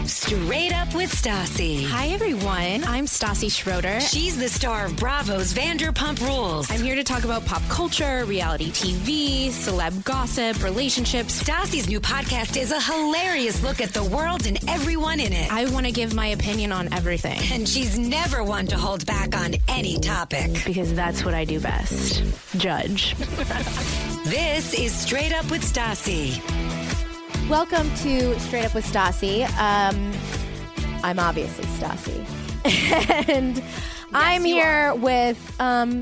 Straight Up with Stassi. Hi, everyone. I'm Stassi Schroeder. She's the star of Bravo's Vanderpump Rules. I'm here to talk about pop culture, reality TV, celeb gossip, relationships. Stassi's new podcast is a hilarious look at the world and everyone in it. I want to give my opinion on everything. And she's never one to hold back on any topic. Because that's what I do best. Judge. This is Straight Up with Stassi. Welcome to Straight Up with Stassi. I'm obviously Stassi. And I'm here with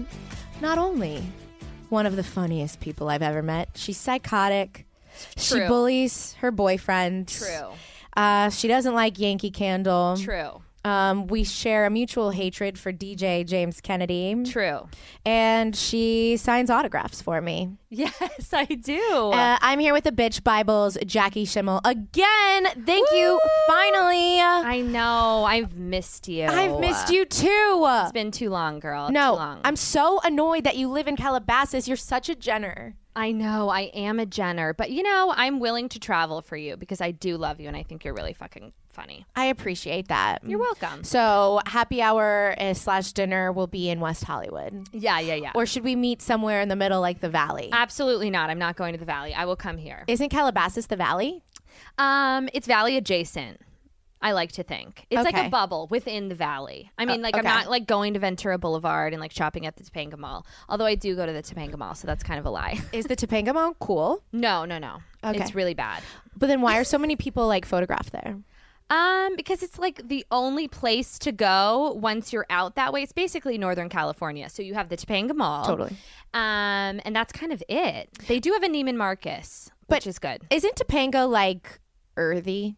not only one of the funniest people I've ever met. She's psychotic. True. She bullies her boyfriend. True. She doesn't like Yankee Candle. True. We share a mutual hatred for DJ James Kennedy. True. And she signs autographs for me. Yes, I do. I'm here with the Bitch Bibles, Jackie Schimmel. Again, thank you, finally. I know. I've missed you. I've missed you too. It's been too long, girl. No, too long. I'm so annoyed that you live in Calabasas. You're such a Jenner. I know. I am a Jenner. But, you know, I'm willing to travel for you because I do love you and I think you're really fucking funny. I appreciate that. You're welcome. So happy hour / dinner will be in West Hollywood. Yeah. Or should we meet somewhere in the middle like the Valley? Absolutely not. I'm not going to the Valley. I will come here. Isn't Calabasas the Valley? It's Valley adjacent. I like to think. It's like Okay. a bubble within the Valley. I mean, like, okay. I'm not like going to Ventura Boulevard and like shopping at the Topanga Mall. Although I do go to the Topanga Mall, so that's kind of a lie. Is the Topanga Mall cool? No. Okay. It's really bad. But then why are so many people like photographed there? Because it's like the only place to go once you're out that way. It's basically Northern California. So you have the Topanga Mall. Totally. And that's kind of it. They do have a Neiman Marcus, which is good. Isn't Topanga like earthy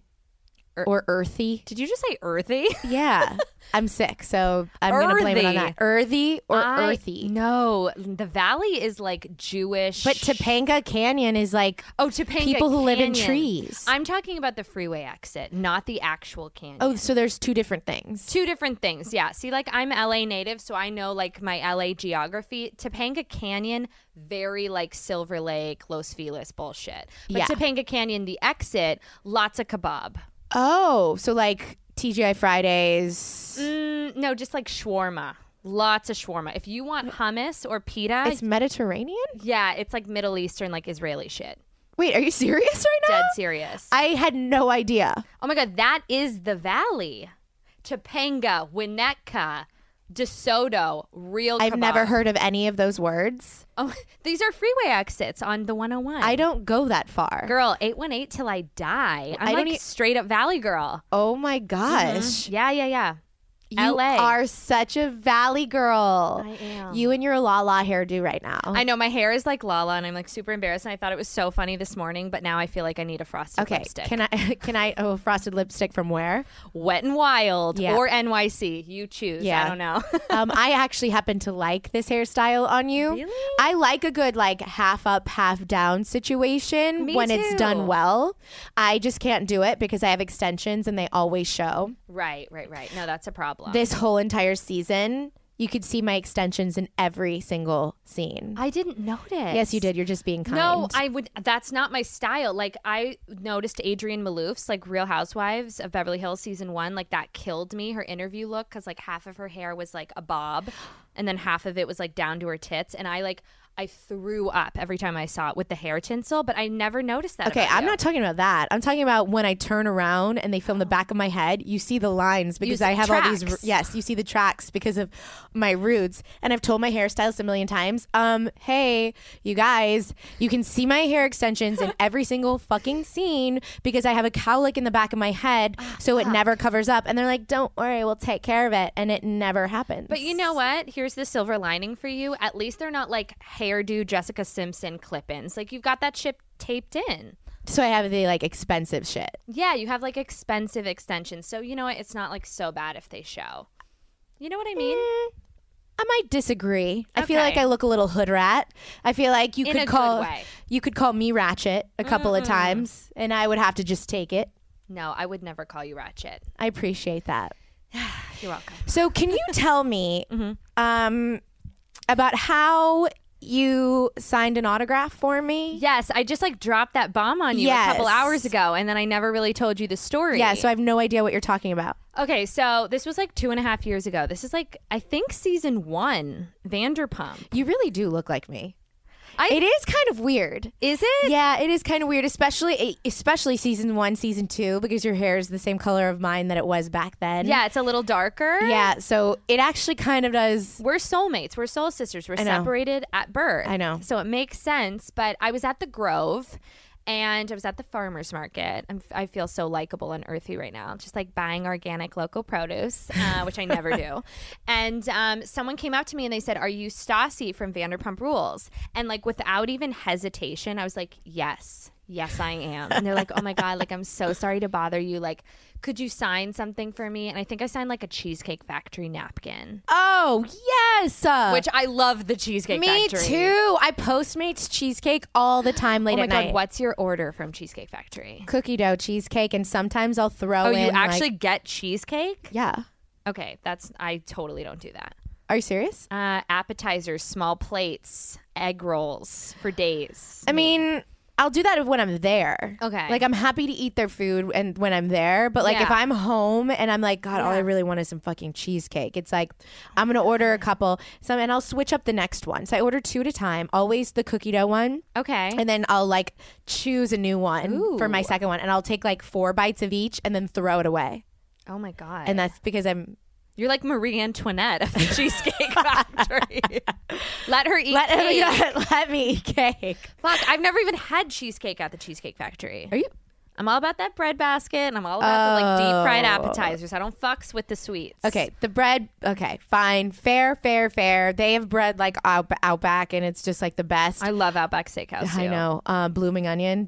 or earthy? Did you just say earthy? Yeah. I'm sick, so I'm going to blame it on that. Earthy or earthy? No, the Valley is like Jewish. But Topanga Canyon is like Topanga people who live in Canyon. trees. I'm talking about the freeway exit, not the actual canyon. Oh, so there's two different things. Two different things, yeah. See, like, I'm LA native, so I know, like, my LA geography. Topanga Canyon, very, like, Silver Lake, Los Feliz bullshit. But Yeah. Topanga Canyon, the exit, lots of kebab. Oh, so like TGI Fridays. No, just, like, shawarma. Lots of shawarma. If you want hummus or pita, It's Mediterranean? yeah, it's, like, Middle Eastern, like, Israeli shit. Wait, are you serious right now? Dead serious. I had no idea. Oh, my God, that is the Valley. Topanga, Winnetka, DeSoto, real kebab. I've never heard of any of those words. Oh, these are freeway exits on the 101. I don't go that far. Girl, 818 till I die. I'm I don't like straight up Valley girl. Oh my gosh. Yeah. You LA. are such a Valley girl. I am. You and your la hairdo right now. I know my hair is like Lala and I'm like super embarrassed and I thought it was so funny this morning, but now I feel like I need a frosted Okay, lipstick. can I frosted lipstick from where? Wet and Wild Yeah. or NYC. You choose. Yeah. I don't know. I actually happen to like this hairstyle on you. Really? I like a good like half up, half down situation Me when it's too. done well. I just can't do it because I have extensions and they always show. Right. No, that's a problem. This whole entire season, you could see my extensions in every single scene. I didn't notice. Yes, you did. You're just being kind. No, that's not my style. Like, I noticed Adrienne Malouf's, like, Real Housewives of Beverly Hills season 1, like, that killed me, her interview look, because, like, half of her hair was, like, a bob, and then half of it was, like, down to her tits, and I threw up every time I saw it with the hair tinsel, but I never noticed that. Okay, about I'm you. not talking about that. I'm talking about when I turn around and they film the back of my head, you see the lines because see I have all tracks. these. Yes, you see the tracks because of my roots. And I've told my hairstylist a million times, hey, you guys, you can see my hair extensions in every single fucking scene because I have a cowlick in the back of my head, so it never covers up. And they're like, don't worry, we'll take care of it. And it never happens. But you know what? Here's the silver lining for you. At least they're not, like, hairdo Jessica Simpson clip-ins. Like, you've got that shit taped in. So I have the like expensive shit. Yeah, you have, like, expensive extensions. So, you know what? It's not, like, so bad if they show. You know what I mean? I might disagree. I feel Okay. like I look a little hood rat. I feel like you In a could good call way. you could call me ratchet a couple of times, and I would have to just take it. No, I would never call you ratchet. I appreciate that. You're welcome. So, can you tell me about how you signed an autograph for me. Yes, I just like dropped that bomb on you a couple hours ago, and then I never really told you the story. Yeah, so I have no idea what you're talking about. Okay, so this was like 2.5 years ago. This is like, I think season 1, Vanderpump. You really do look like me. It is kind of weird. Is it? Yeah, it is kind of weird, especially season 1, season 2, because your hair is the same color of mine that it was back then. Yeah, it's a little darker. Yeah, so it actually kind of does. We're soulmates. We're soul sisters. We're separated at birth. I know. So it makes sense. But I was at the Grove. And I was at the farmer's market. I feel so likable and earthy right now. Just like buying organic local produce, which I never do. And someone came up to me and they said, "Are you Stassi from Vanderpump Rules?" And like without even hesitation, I was like, yes, I am. And they're like, "Oh my God, like I'm so sorry to bother you. Like, could you sign something for me?" And I think I signed like a Cheesecake Factory napkin. Oh, yes. Which I love the Cheesecake Factory. Me too. I Postmates cheesecake all the time late at night. Oh my God, what's your order from Cheesecake Factory? Cookie dough cheesecake, and sometimes I'll throw in. Oh, you actually get cheesecake? Yeah. Okay, I totally don't do that. Are you serious? Appetizers, small plates, egg rolls for days. I mean, I'll do that when I'm there. Okay. Like, I'm happy to eat their food and when I'm there. But, like, if I'm home and I'm like, God, all I really want is some fucking cheesecake. It's like, I'm going to order a couple. And I'll switch up the next one. So I order 2 at a time. Always the cookie dough one. Okay. And then I'll, like, choose a new one for my second one. And I'll take, like, 4 bites of each and then throw it away. Oh, my God. And that's because You're like Marie Antoinette of the Cheesecake Factory. Let her eat cake. Let me eat cake. Fuck, I've never even had cheesecake at the Cheesecake Factory. Are you? I'm all about that bread basket, and I'm all about the like deep fried appetizers. I don't fucks with the sweets. Okay, the bread. Okay, fine, fair. They have bread like Outback, and it's just like the best. I love Outback Steakhouse. I know. Blooming Onion.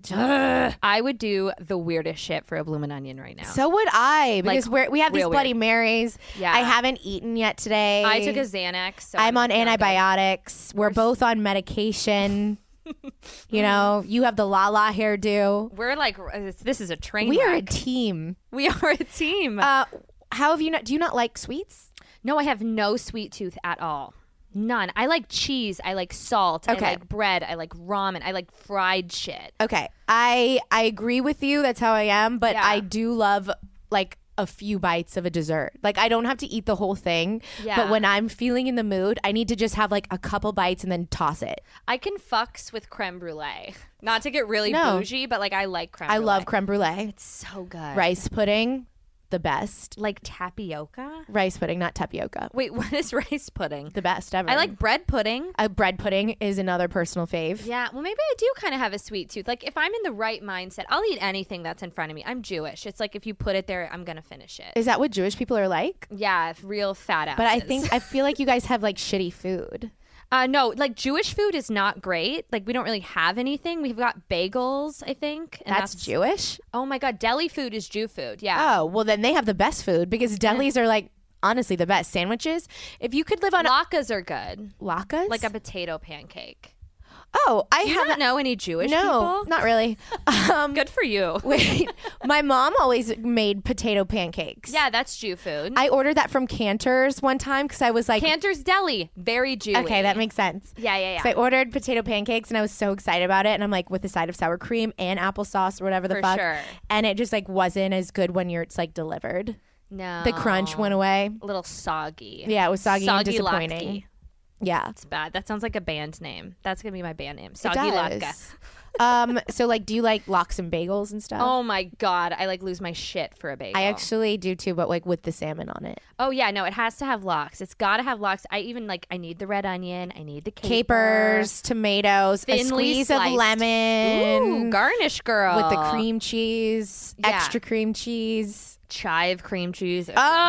I would do the weirdest shit for a Blooming Onion right now. So would I, because we have these Bloody Marys. Yeah, I haven't eaten yet today. I took a Xanax. So I'm on antibiotics. We're both on medication. You know, you have the La hairdo. We're like, this is a train We wreck. are a team. We are a team. How have you not? Do you not like sweets? No, I have no sweet tooth at all. None. I like cheese. I like salt. Okay. I like bread. I like ramen. I like fried shit. Okay, I agree with you. That's how I am. But Yeah. I do love like a few bites of a dessert. Like, I don't have to eat the whole thing. Yeah. But when I'm feeling in the mood, I need to just have like a couple bites and then toss it. I can fucks with creme brulee. Not to get really bougie, but like I like creme brulee. I love creme brulee. It's so good. Rice pudding, the best. Like tapioca? Rice pudding, not tapioca. Wait, what is rice pudding? The best ever. I like bread pudding. Bread pudding is another personal fave. Yeah, well, maybe I do kind of have a sweet tooth. Like, if I'm in the right mindset, I'll eat anything that's in front of me. I'm Jewish. It's like if you put it there, I'm going to finish it. Is that what Jewish people are like? Yeah, real fat asses. But I feel like you guys have like shitty food. No, like Jewish food is not great. Like, we don't really have anything. We've got bagels, I think. And That's Jewish? Oh my God, deli food is Jew food. Yeah. Oh, well then they have the best food because delis are like honestly the best. Sandwiches. If you could live on Latkes are good. latkes, Like a potato pancake. Oh, I You don't know any Jewish no, people? not really. Good for you. Wait, my mom always made potato pancakes. Yeah, that's Jew food. I ordered that from Cantor's one time because I was like, Cantor's Deli, very Jewy. okay, that makes sense. Yeah. So I ordered potato pancakes and I was so excited about it. And I'm like, with a side of sour cream and applesauce or whatever the For fuck. sure. And it just like wasn't as good when it's like delivered. No. The crunch went away. A little soggy. Yeah, it was soggy and disappointing. Latke. Yeah. It's bad. That sounds like a band name. That's going to be my band name. It Soggy does. Latka. So like, do you like lox and bagels and stuff? Oh my God. I like lose my shit for a bagel. I actually do too, but like with the salmon on it. Oh yeah, no, it has to have lox. It's got to have lox. I even like, I need the red onion. I need the Capers, tomatoes, a Thinly squeeze sliced. of lemon. Ooh, garnish girl. with the cream cheese, Yeah. extra cream cheese. chive cream cheese.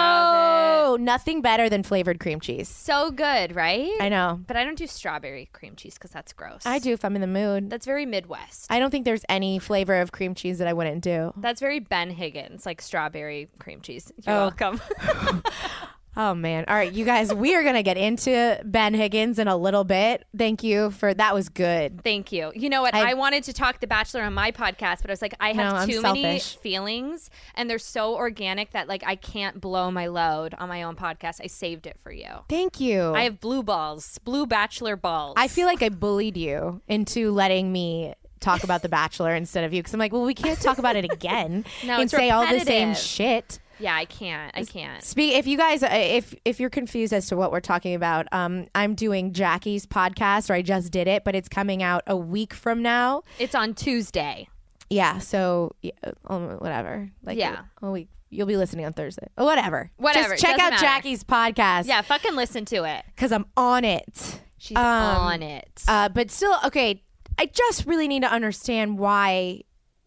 Oh, nothing better than flavored cream cheese. So good, right? I know. But I don't do strawberry cream cheese because that's gross. I do if I'm in the mood. That's very Midwest. I don't think there's any flavor of cream cheese that I wouldn't do. That's very Ben Higgins, like strawberry cream cheese. You're Oh. welcome. Oh, man. All right, you guys, we are going to get into Ben Higgins in a little bit. Thank you for that. Was good. Thank you. You know what? I wanted to talk The Bachelor on my podcast, but I was like, I have too many feelings, and they're so organic that like I can't blow my load on my own podcast. I saved it for you. Thank you. I have blue Bachelor balls. I feel like I bullied you into letting me talk about The Bachelor instead of you, because I'm like, well, we can't talk about it again No, and it's say all the same repetitive. shit. Yeah, I can't. If you guys, if you're confused as to what we're talking about, I'm doing Jackie's podcast, or I just did it, but it's coming out a week from now. It's on Tuesday. Yeah, so whatever. Like, Yeah. a week. You'll be listening on Thursday. Whatever. Whatever. Just check Doesn't out matter. Jackie's podcast. Yeah, fucking listen to it. because I'm on it. She's on it. But still, okay. I just really need to understand why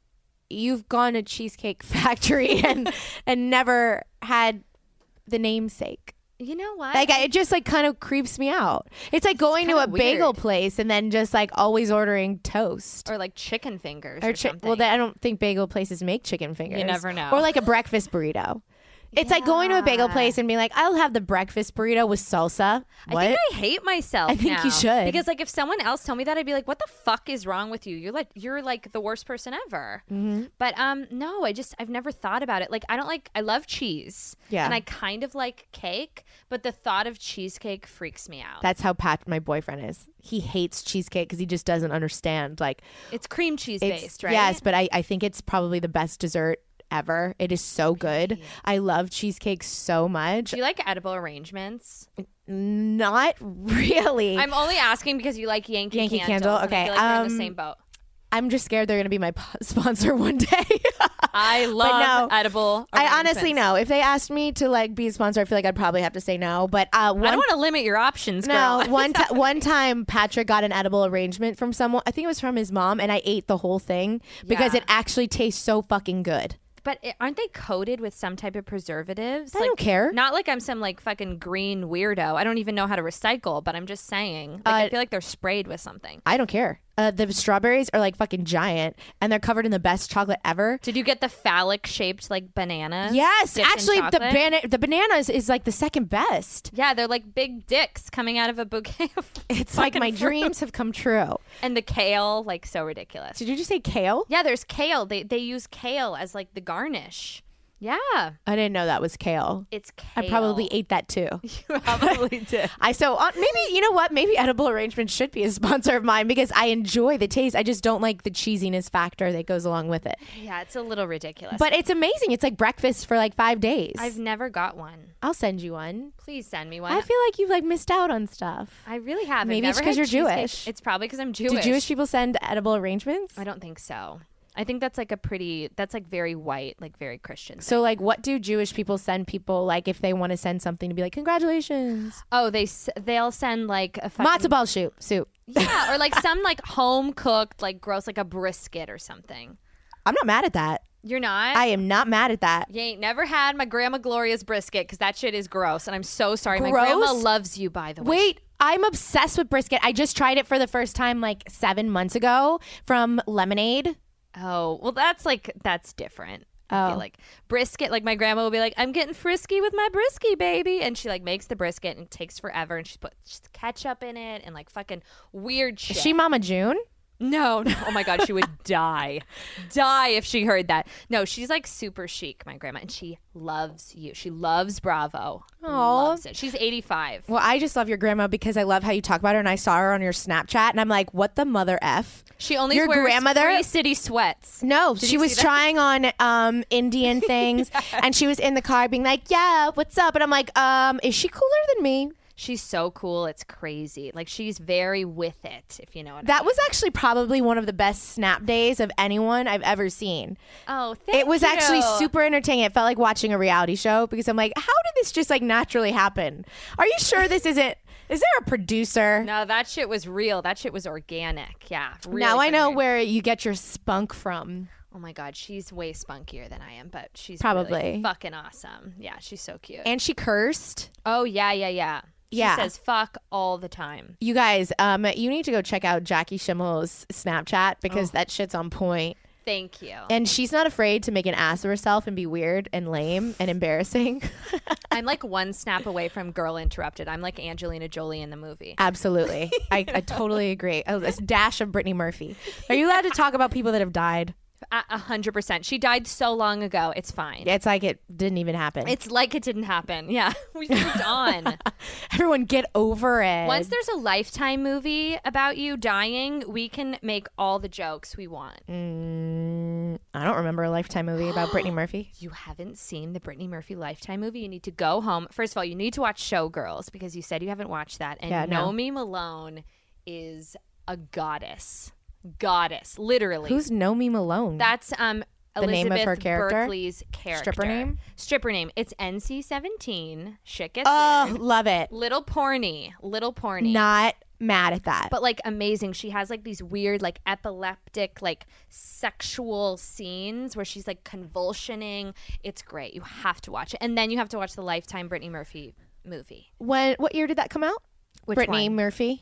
you've gone to Cheesecake Factory and never had the namesake. You know what? Like, it just like kind of creeps me out. It's like going to a kinda bagel weird. place and then just like always ordering toast. Or like chicken fingers or something. Well, I don't think bagel places make chicken fingers. You never know. Or like a breakfast burrito. It's like going to a bagel place and being like, I'll have the breakfast burrito with salsa. What? I think I hate myself. I think you now. should. Because like if someone else told me that, I'd be like, "What the fuck is wrong with you? You're like the worst person ever." Mm-hmm. But no, I've never thought about it. Like I love cheese. Yeah. And I kind of like cake, but the thought of cheesecake freaks me out. That's how Pat, my boyfriend, is. He hates cheesecake because he just doesn't understand. Like, It's cream cheese it's based, right? Yes, but I think it's probably the best dessert ever. It is so good. I love cheesecake so much. Do you like edible arrangements? Not really. I'm only asking because you like Yankee Yankee Candles, Candle? and I Okay, feel like we're in the same boat. I'm just scared they're going to be my sponsor one day. I love edible I honestly arrangements. know. If they asked me to like be a sponsor, I feel like I'd probably have to say no. But I don't want to limit your options, girl. no, one time Patrick got an edible arrangement from someone. I think it was from his mom, and I ate the whole thing because Yeah. it actually tastes so fucking good. But aren't they coated with some type of preservatives? I don't care. Not like I'm some like fucking green weirdo. I don't even know how to recycle, but I'm just saying. Like, I feel like they're sprayed with something. I don't care. The strawberries are like fucking giant, and they're covered in the best chocolate ever. Did you get the phallic shaped like bananas? Yes, dipped in actually, chocolate? the bananas is like the second best. Yeah, they're like big dicks coming out of a bouquet of It's like fucking my fruit. dreams have come true. And the kale, like so ridiculous. Did you just say kale? Yeah, there's kale. They use kale as like the garnish. Yeah, I didn't know that was kale. it's kale. I probably ate that too. You probably did. Maybe, you know what? Maybe Edible Arrangements should be a sponsor of mine because I enjoy the taste. I just don't like the cheesiness factor that goes along with it. Yeah, it's a little ridiculous. But it's amazing. It's like breakfast for like 5 days. I've never got one. I'll send you one. Please send me one. I feel like you've like missed out on stuff. I really haven't. Maybe it's Never 'cause had you're cheesecake. Jewish. It's probably because I'm Jewish. Do Jewish people send edible arrangements? I don't think so. I think that's like that's like very white, like very Christian. So like what do Jewish people send people like if they want to send something to be like congratulations? Oh, they'll send like a fucking, Matzo ball soup. yeah, or like some like home cooked like gross like a brisket or something. I'm not mad at that. You're not? I am not mad at that. You ain't never had my grandma Gloria's brisket because that shit is gross, and I'm so sorry. My Gross? grandma loves you, by the way. Wait, I'm obsessed with brisket. I just tried it for the first time like 7 months ago from Lemonade. Oh, well, that's different. I Oh. feel like brisket, like my grandma will be like, I'm getting frisky with my brisky, baby. And she like makes the brisket and it takes forever. And she puts ketchup in it and like fucking weird shit. Is she Mama June? No. Oh my God, she would die if she heard that. No, she's like super chic, my grandma, and she loves you. She loves Bravo. Loves it. She's 85. Well, I just love your grandma because I love how you talk about her, and I saw her on your Snapchat, and I'm like, what the mother F? She only Your wears grandmother- Free City sweats. No, Did she you was see that? trying on Indian things, and she was in the car being like, yeah, what's up? And I'm like, is she cooler than me? She's so cool. It's crazy. Like she's very with it, if you know what I That mean. was actually probably one of the best snap days of anyone I've ever seen. Oh, thank It was you. actually super entertaining. It felt like watching a reality show because I'm like, how did this just like naturally happen? Are you sure this isn't? Is there a producer? No, that shit was real. That shit was organic. Yeah. Really Now I know funny. where you get your spunk from. Oh my God, she's way spunkier than I am, but she's Probably. really fucking awesome. Yeah, she's so cute. And she cursed. Oh yeah. She Yeah. says fuck all the time. You guys, you need to go check out Jackie Schimmel's Snapchat because that shit's on point. Thank you. And she's not afraid to make an ass of herself and be weird and lame and embarrassing. I'm like one snap away from Girl Interrupted. I'm like Angelina Jolie in the movie. Absolutely. I totally agree. A dash of Brittany Murphy. Are you allowed to talk about people that have died? 100%. She died so long ago. It's fine. It's like it didn't even happen. It's like it didn't happen. Yeah. We moved on. Everyone get over it. Once there's a Lifetime movie about you dying, we can make all the jokes we want. I don't remember a Lifetime movie about Brittany Murphy. You haven't seen the Brittany Murphy Lifetime movie? You need to go home. First of all, you need to watch Showgirls because you said you haven't watched that. And Naomi Malone is a goddess. Goddess, literally. Who's Naomi Malone? That's the Elizabeth name of her character? Berkley's character. Stripper name. It's NC-17. Shit gets weird. Love it. Little porny. Not mad at that. But like amazing. She has like these weird like epileptic like sexual scenes where she's like convulsioning. It's great. You have to watch it. And then you have to watch the Lifetime Brittany Murphy movie. What year did that come out? Which Brittany one? Murphy.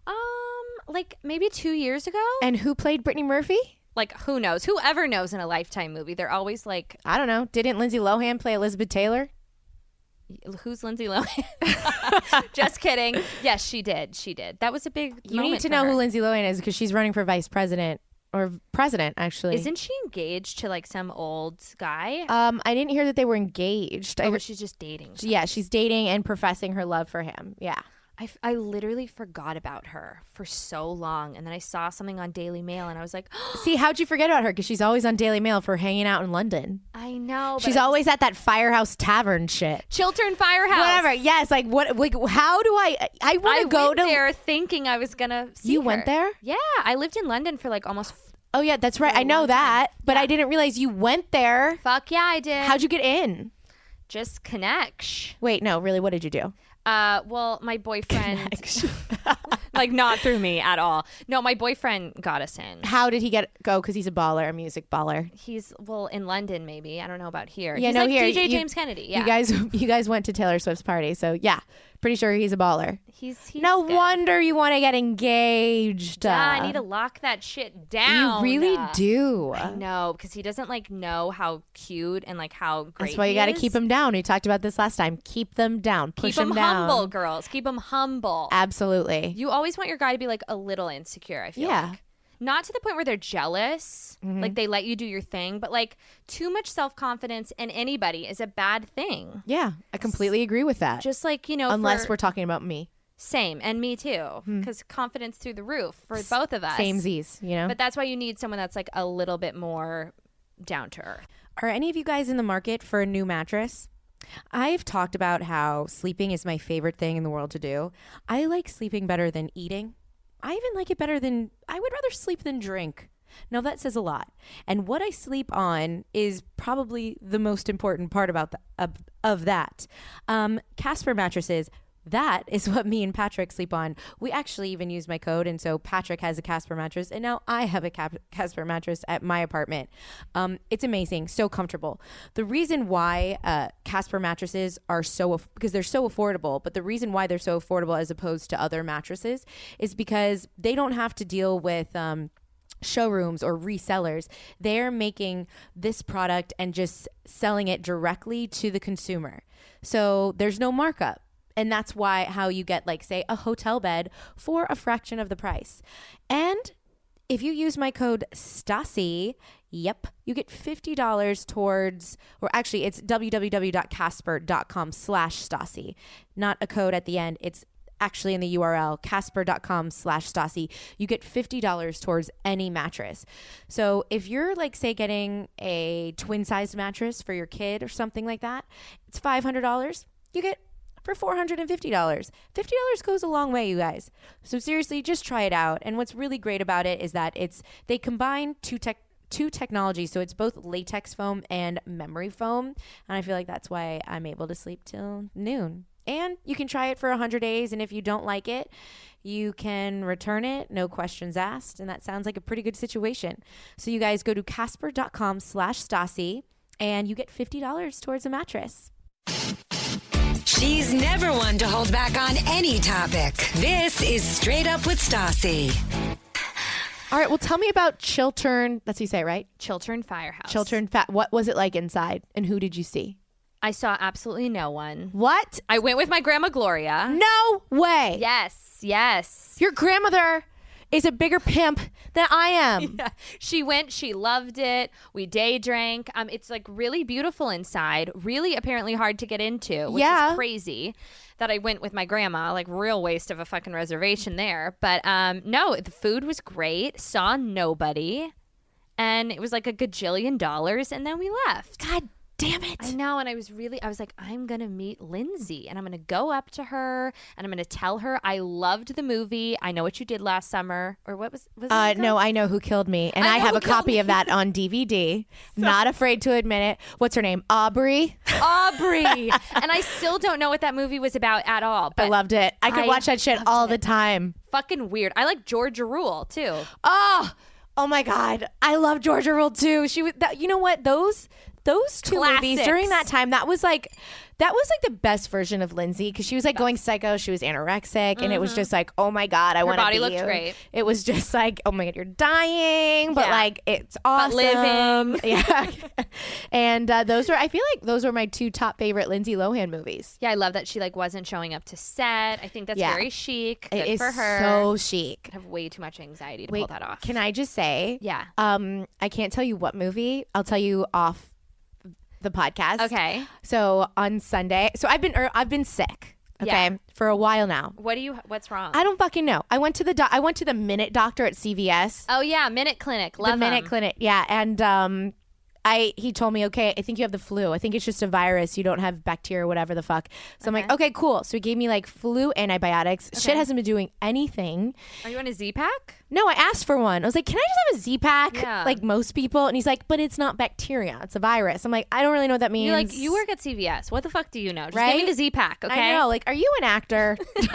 Like maybe 2 years ago. And who played Brittany Murphy? Like who knows? Whoever knows in a Lifetime movie. They're always like, I don't know. Didn't Lindsay Lohan play Elizabeth Taylor? who's Lindsay Lohan? Just kidding. Yes, she did. That was a big You need to know who Lindsay Lohan is because she's running for vice president or president, actually. Isn't she engaged to like some old guy? I didn't hear that they were engaged. But she's just dating. Yeah, she's dating and professing her love for him. Yeah. I literally forgot about her for so long. And then I saw something on Daily Mail and I was like, see, how'd you forget about her? Because she's always on Daily Mail for hanging out in London. I know. She's always at that Firehouse Tavern shit. Chiltern Firehouse. Whatever. Yes. Like, what? Like, how do I want to go to there thinking I was going to see You her. went there? Yeah. I lived in London for like almost. Oh, yeah. That's right. I know that. But I didn't realize you went there. Fuck yeah, I did. How'd you get in? Just connect. Wait, no. Really, what did you do? Well, my boyfriend, like not through me at all. No, my boyfriend got us in. How did he go? Because he's a baller, a music baller. He's in London, maybe. I don't know about here. Yeah, he's no, like here. DJ James Kennedy. Yeah, you guys went to Taylor Swift's party, so yeah, pretty sure he's a baller. He's no good. Wonder you want to get engaged. Yeah, I need to lock that shit down. You really do. I know, because he doesn't like know how cute and like how great. That's why you got to keep him down. We talked about this last time. Keep them down. Push them down. Humble, girls. Keep them humble. Absolutely. You always want your guy to be like a little insecure. I feel like. Not to the point where they're jealous, like they let you do your thing, but like too much self-confidence in anybody is a bad thing. Yeah, I completely agree with that. Just like, unless we're talking about me. Same, and me too, because confidence through the roof for both of us. Samesies, But that's why you need someone that's like a little bit more down to earth. Are any of you guys in the market for a new mattress? I've talked about how sleeping is my favorite thing in the world to do. I like sleeping better than eating. I even like it better than, I would rather sleep than drink. Now that says a lot. And what I sleep on is probably the most important part about of that. Casper mattresses, that is what me and Patrick sleep on. We actually even use my code. And so Patrick has a Casper mattress and now I have a Casper mattress at my apartment. It's amazing. So comfortable. The reason why Casper mattresses are because they're so affordable, but the reason why they're so affordable as opposed to other mattresses is because they don't have to deal with showrooms or resellers. They're making this product and just selling it directly to the consumer. So there's no markup. And that's how you get, like, say, a hotel bed for a fraction of the price. And if you use my code Stassi, you get $50 towards, or actually it's www.casper.com/Stassi. Not a code at the end. It's actually in the URL, casper.com/Stassi. You get $50 towards any mattress. So if you're, like, say, getting a twin-sized mattress for your kid or something like that, it's $500. You get for $450. $50 goes a long way, you guys. So seriously, just try it out. And what's really great about it is that they combine two technologies. So it's both latex foam and memory foam. And I feel like that's why I'm able to sleep till noon. And you can try it for 100 days. And if you don't like it, you can return it. No questions asked. And that sounds like a pretty good situation. So you guys go to casper.com/Stassi and you get $50 towards a mattress. She's never one to hold back on any topic. This is Straight Up with Stassi. All right. Well, tell me about Chiltern. That's how you say it, right? Chiltern Firehouse. Chiltern. What was it like inside, and who did you see? I saw absolutely no one. What? I went with my grandma Gloria. No way. Yes. Your grandmother is a bigger pimp than I am. Yeah. She went. She loved it. We day drank. It's like really beautiful inside. Really, apparently hard to get into, which is crazy. That I went with my grandma. Like real waste of a fucking reservation there. But no, the food was great. Saw nobody, and it was like a gajillion dollars, and then we left. God damn it. I know, and I was like, I'm going to meet Lindsay, and I'm going to go up to her, and I'm going to tell her I loved the movie. I Know What You Did Last Summer, or what was it? No, I Know Who Killed Me, and I have a copy of that on DVD. Not afraid to admit it. What's her name? Aubrey. And I still don't know what that movie was about at all. But I loved it. I could watch that shit all the time. Fucking weird. I like Georgia Rule too. Oh my God. I love Georgia Rule too. She was you know what? Those two movies during that time, that was like the best version of Lindsay, because she was like going psycho. She was anorexic, and it was just like, oh my God, I want to be you. Her body looked great. It was just like, oh my God, you're dying, but like it's awesome. But living. Yeah. And I feel like those were my two top favorite Lindsay Lohan movies. Yeah, I love that she like wasn't showing up to set. I think that's very chic. Good It is for her. so chic. I have way too much anxiety to pull that off. Can I just say? Yeah. I can't tell you what movie. I'll tell you off the podcast. Okay. So on Sunday, I've been sick. Okay, for a while now. What's wrong? I don't fucking know. I went to the Minute Doctor at CVS. Oh yeah, Minute Clinic. Love the Minute Clinic. Yeah, and he told me, okay, I think you have the flu. I think it's just a virus. You don't have bacteria or whatever the fuck. So I'm like, okay, cool. So he gave me like flu antibiotics. Shit hasn't been doing anything. Are you on a Z-Pack? No, I asked for one. I was like, can I just have a Z-Pack? Yeah. Like most people. And he's like, but it's not bacteria. It's a virus. I'm like, I don't really know what that means. You're like, you work at CVS. What the fuck do you know? Just right? give me the Z-Pack, okay? I know. Like, are you an actor?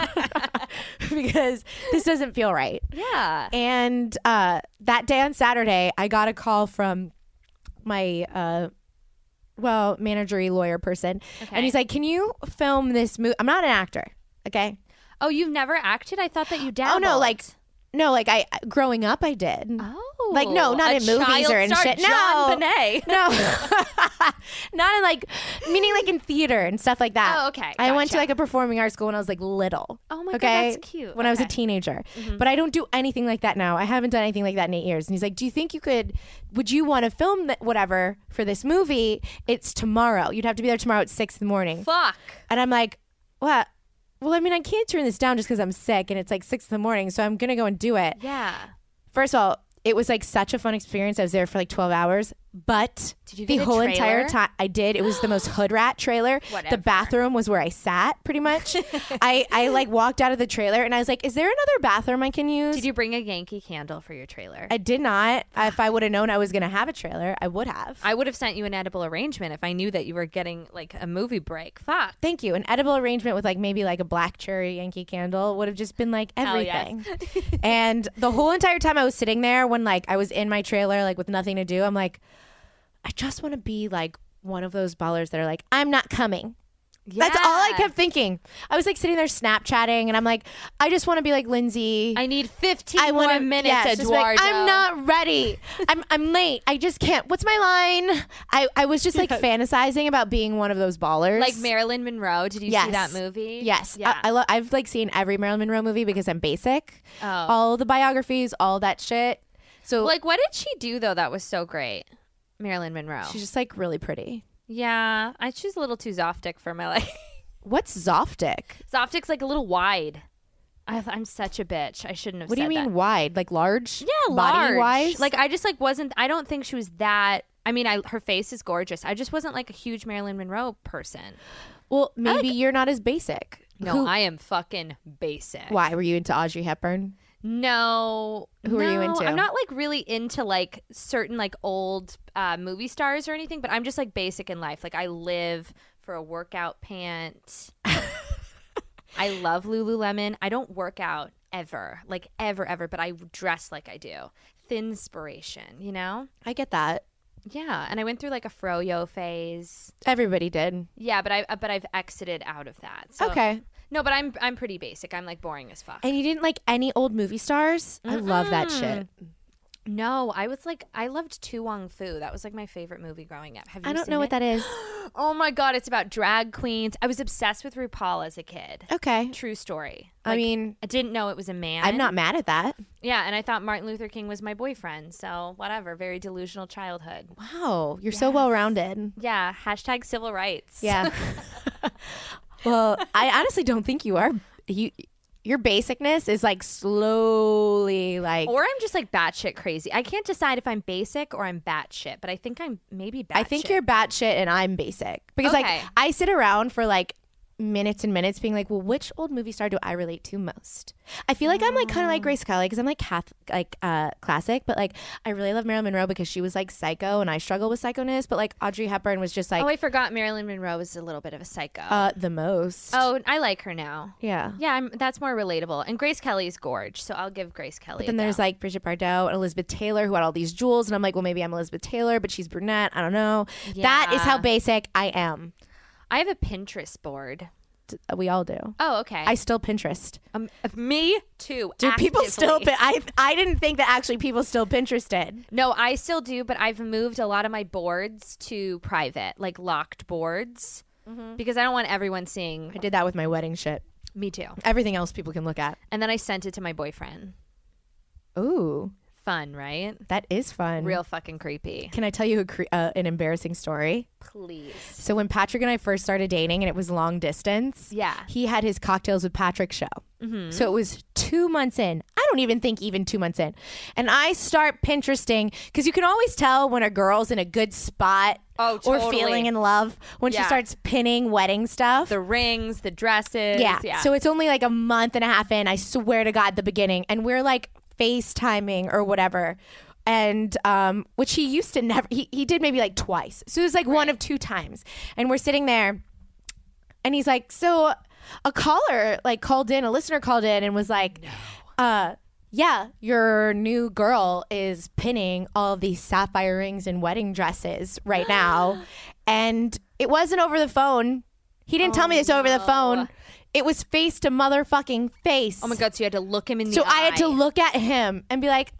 Because this doesn't feel right. Yeah. And that day on Saturday, I got a call from my managery lawyer person, and he's like, can you film this movie? I'm not an actor, okay? Oh, you've never acted? I thought that you dabbled. Oh no, like I growing up I did. Oh, like no, not in movies or in shit. John Bonet. No, not in like, meaning like in theater and stuff like that. Oh, okay. I went to like a performing arts school when I was like little. Oh my God, that's cute. When I was a teenager, but I don't do anything like that now. I haven't done anything like that in 8 years. And he's like, do you think would you want to film whatever for this movie? It's tomorrow. You'd have to be there tomorrow at 6 a.m. Fuck. And I'm like, what? Well, I mean, I can't turn this down just because I'm sick and it's like 6 a.m. So I'm going to go and do it. Yeah. First of all, it was like such a fun experience. I was there for like 12 hours, but did you the get whole a trailer? entire time I did. It was the most hood rat trailer. Whatever. The bathroom was where I sat pretty much. I like walked out of the trailer and I was like, is there another bathroom I can use? Did you bring a Yankee Candle for your trailer? I did not. If I would have known I was going to have a trailer, I would have. I would have sent you an edible arrangement if I knew that you were getting like a movie break. Fuck. Thank you. An edible arrangement with like maybe like a black cherry Yankee Candle would have just been like everything. Yes. And the whole entire time I was sitting there when like I was in my trailer like with nothing to do, I'm like, I just want to be like one of those ballers that are like, I'm not coming. Yeah. That's all I kept thinking. I was like sitting there Snapchatting and I'm like, I just want to be like Lindsay. I need 15 more minutes, Eduardo. Like, I'm not ready. I'm late. I just can't. What's my line? I was just like fantasizing about being one of those ballers. Like Marilyn Monroe. Did you see that movie? Yes. Yeah. I've like seen every Marilyn Monroe movie because I'm basic. Oh. All the biographies, all that shit. So like, what did she do though that was so great? Marilyn Monroe. She's just like really pretty. Yeah, she's a little too Zoftic for my like. What's Zoftic? Zoftic's like a little wide. I'm such a bitch. I shouldn't have said that. What do you mean wide? Like large? Yeah, body large. wise? Like I just like wasn't. I don't think she was that. I mean, her face is gorgeous. I just wasn't like a huge Marilyn Monroe person. Well, maybe you're not as basic. No, I am fucking basic. Why? Were you into Audrey Hepburn? No. Who are you into? I'm not like really into like certain like old movie stars or anything, but I'm just like basic in life. Like I live for a workout pant. I love Lululemon. I don't work out ever, like ever, but I dress like I do. Thinspiration, you know? I get that. Yeah, and I went through like a froyo phase. Everybody did. Yeah, but I've exited out of that. So, okay. No, but I'm pretty basic. I'm like boring as fuck. And you didn't like any old movie stars? I love that shit. No, I loved Tu Wong Fu. That was like my favorite movie growing up. Have you I don't seen know what it? that is. Oh my God, it's about drag queens. I was obsessed with RuPaul as a kid. Okay. True story. I mean, I didn't know it was a man. I'm not mad at that. Yeah, and I thought Martin Luther King was my boyfriend. So whatever, very delusional childhood. Wow, you're so well-rounded. Yeah, hashtag civil rights. Yeah. Well, I honestly don't think you are. Your basicness is like slowly like. Or I'm just like batshit crazy. I can't decide if I'm basic or I'm batshit, but I think I'm maybe batshit. I think you're batshit and I'm basic because Okay. like I sit around for like minutes and minutes being like, well, which old movie star do I relate to most? I feel like I'm like kind of like Grace Kelly because I'm like classic, but like I really love Marilyn Monroe because she was like psycho and I struggle with psychoness, but like Audrey Hepburn was just like Oh, I forgot Marilyn Monroe was a little bit of a psycho. the most. Oh, I like her now. Yeah. Yeah, that's more relatable. And Grace Kelly's gorge, so I'll give Grace Kelly. Then there's like Brigitte Bardot and Elizabeth Taylor who had all these jewels, and I'm like, well, maybe I'm Elizabeth Taylor, but she's brunette. I don't know. That is how Yeah. basic I am. I have a Pinterest board. We all do. Oh, okay. I still Pinterest. Me too. Do people still? actively. I didn't think that actually people still Pinterested. No, I still do, but I've moved a lot of my boards to private, like locked boards, because I don't want everyone seeing. I did that with my wedding shit. Me too. Everything else people can look at. And then I sent it to my boyfriend. Ooh, Fun, right? that is fun. Real fucking creepy. Can I tell you an embarrassing story? Please. So when Patrick and I first started dating and it was long distance, Yeah. he had his Cocktails with Patrick show. So it was 2 months in. I don't even think even 2 months in. And I start Pinteresting because you can always tell when a girl's in a good spot Oh, or totally. feeling in love when she Yeah. starts pinning wedding stuff. The rings, the dresses. Yeah. So it's only like a month and a half in, I swear to God, the beginning. And we're like FaceTiming or whatever. And which he used to never, he did maybe like twice. So it was like one of 2 times. And we're sitting there and he's like, so a caller like called in, a listener called in and was like, yeah, your new girl is pinning all of these sapphire rings and wedding dresses right now. And it wasn't over the phone. He didn't tell me this over the phone. It was face to motherfucking face. Oh my God, so you had to look him in the So eye. I had to look at him and be like,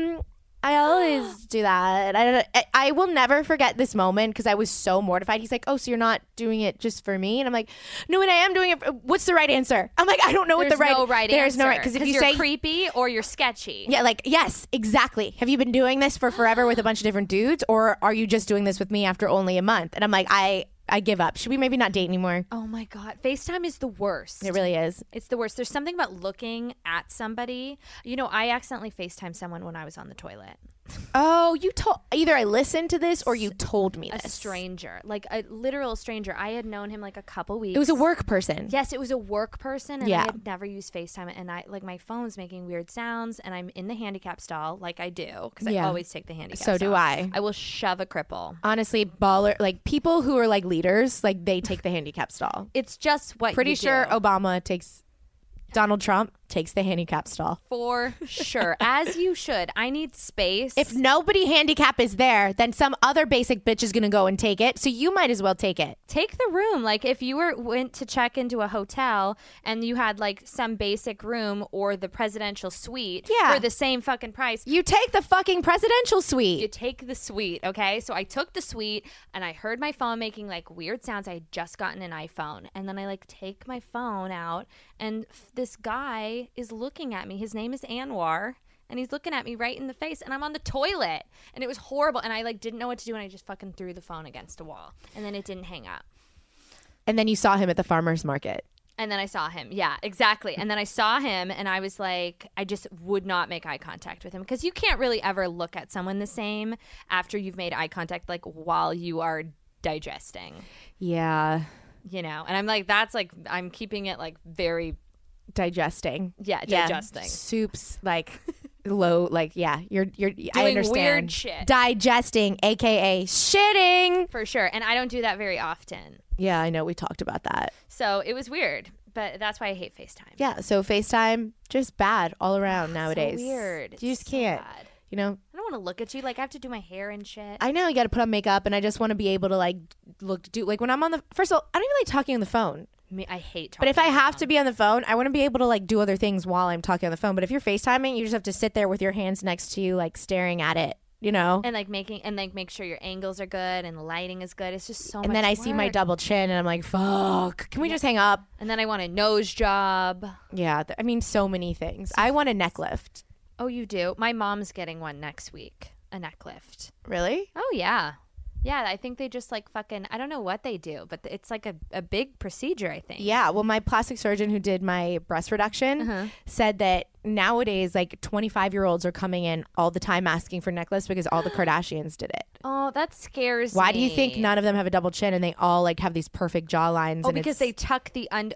I always do that. I will never forget this moment because I was so mortified. He's like, oh, so you're not doing it just for me? And I'm like, no, and I am doing it. What's the right answer? I'm like, I don't know what the There's right no right There's answer. no right. Because if you you're say creepy or you're sketchy. yeah, like, yes, exactly. Have you been doing this for forever with a bunch of different dudes, or are you just doing this with me after only a month? And I'm like, I give up. Should we maybe not date anymore? Oh my God. FaceTime is the worst. It really is. It's the worst. There's something about looking at somebody. You know, I accidentally FaceTimed someone when I was on the toilet. Oh, you told either I listened to this or you told me A this. stranger, like a literal stranger. I had known him like a couple weeks. It was a work person. Yes, it was a work person, and Yeah. I had never used FaceTime. And I like my phone's making weird sounds, and I'm in the handicap stall, like I do, because I Yeah. always take the handicap. So do stall. I. I will shove a cripple. Honestly, baller, like people who are like leaders, like they take the handicap stall. It's just what Pretty you sure do. Obama takes, Donald Trump takes the handicap stall. For sure, as you should. I need space. If nobody handicap is there, then some other basic bitch is gonna go and take it. So you might as well take it. Take the room. Like if you went to check into a hotel and you had like some basic room or the presidential suite Yeah. for the same fucking price, You take the fucking presidential suite. you take the suite, okay? So I took the suite and I heard my phone making like weird sounds. I had just gotten an iPhone. And then I like take my phone out and this guy is looking at me. His name is Anwar. And he's looking at me right in the face and I'm on the toilet. And it was horrible. And I like didn't know what to do and I just fucking threw the phone against a wall. And then it didn't hang up. And then you saw him at the farmer's market. And then I saw him. Yeah, exactly. And then I saw him and I was like, I just would not make eye contact with him because you can't really ever look at someone the same after you've made eye contact, like while you are digesting, Yeah. you know? And I'm like, that's like, I'm keeping it like very, Digesting. yeah, digesting. Soups like low, like yeah, you're I Doing understand. weird shit. Digesting, aka shitting. For sure. And I don't do that very often. Yeah, I know we talked about that. So it was weird, but that's why I hate FaceTime. Yeah, so FaceTime just bad all around nowadays. So weird. You just It's so can't. bad. You know, I don't want to look at you. Like I have to do my hair and shit. I know you got to put on makeup, and I just want to be able to like look do like when I'm on the. First of all, I don't even like talking on the phone. I hate talking. But if I on the have phone. to be on the phone, I want to be able to like do other things while I'm talking on the phone. But if you're FaceTiming, you just have to sit there with your hands next to you, like staring at it, you know? and like make sure your angles are good and the lighting is good. It's just so much And then I see my work. double chin and I'm like, fuck. Can we just hang up? And then I want a nose job. Yeah. I mean, so many things. I want a neck lift. Oh, you do? My mom's getting one next week. A neck lift. Really? Oh, yeah. Yeah, I think they just like fucking, I don't know what they do, but it's like a big procedure, I think. Yeah. Well, my plastic surgeon who did my breast reduction said that nowadays, like 25-year-olds are coming in all the time asking for necklace because all the Kardashians did it. Oh, that scares me. Why do you think none of them have a double chin and they all like have these perfect jaw lines? Oh, and because it's- they tuck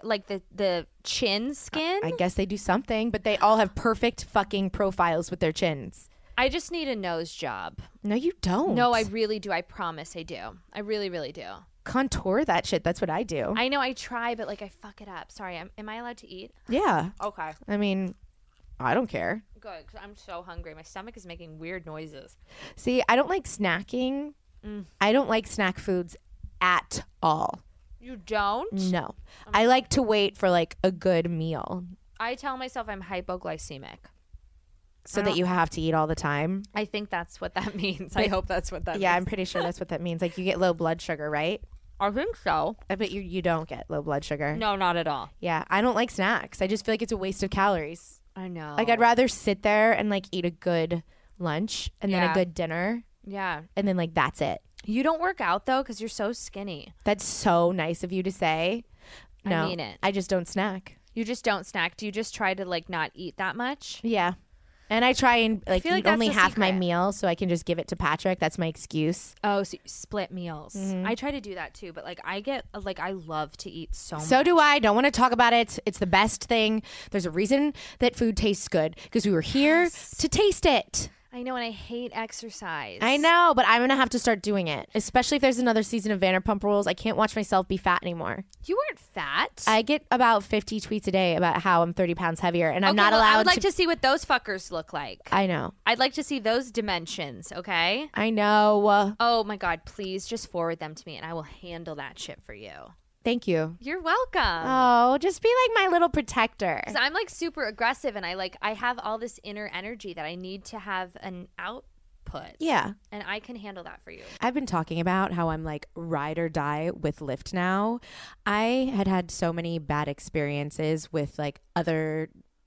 the chin skin? I guess they do something, but they all have perfect fucking profiles with their chins. I just need a nose job. No, you don't. No, I really do. I promise I do. I really, really do. Contour that shit. That's what I do. I know I try, but like I fuck it up. Sorry, am I allowed to eat? Yeah. Okay. I mean, I don't care. Good, because I'm so hungry. My stomach is making weird noises. See, I don't like snacking. I don't like snack foods at all. You don't? No. I like to wait for like a good meal I tell myself I'm hypoglycemic. so that you have to eat all the time. I think that's what that means. I hope that's what that Yeah, means. I'm pretty sure that's what that means. Like you get low blood sugar, right? I think so. I bet you don't get low blood sugar. No, not at all. Yeah, I don't like snacks. I just feel like it's a waste of calories. I know. Like I'd rather sit there and like eat a good lunch and then Yeah. a good dinner Yeah. and then like that's it. You don't work out though because you're so skinny. That's so nice of you to say. I No, mean it. I just don't snack. You just don't snack. Do you just try to like not eat that much? Yeah. And I try and like feel like eat that's only the half my secret. meal so I can just give it to Patrick. That's my excuse. Oh, so you split meals. I try to do that too, but like I get like I love to eat so much. So do I. Don't want to talk about it. It's the best thing. There's a reason that food tastes good because we were here to taste it. I know, and I hate exercise. I know, but I'm going to have to start doing it, especially if there's another season of Vanderpump Rules. I can't watch myself be fat anymore. You weren't fat. I get about 50 tweets a day about how I'm 30 pounds heavier and I'm Okay, not well, allowed I would like to see what those fuckers look like. I know. I'd like to see those dimensions, okay? I know. Oh my God, please just forward them to me and I will handle that shit for you. Thank you. You're welcome. Oh, just be like my little protector. 'Cause I'm like super aggressive and I have all this inner energy that I need to have an output. Yeah. And I can handle that for you. I've been talking about how I'm like ride or die with Lyft now. I had so many bad experiences with like other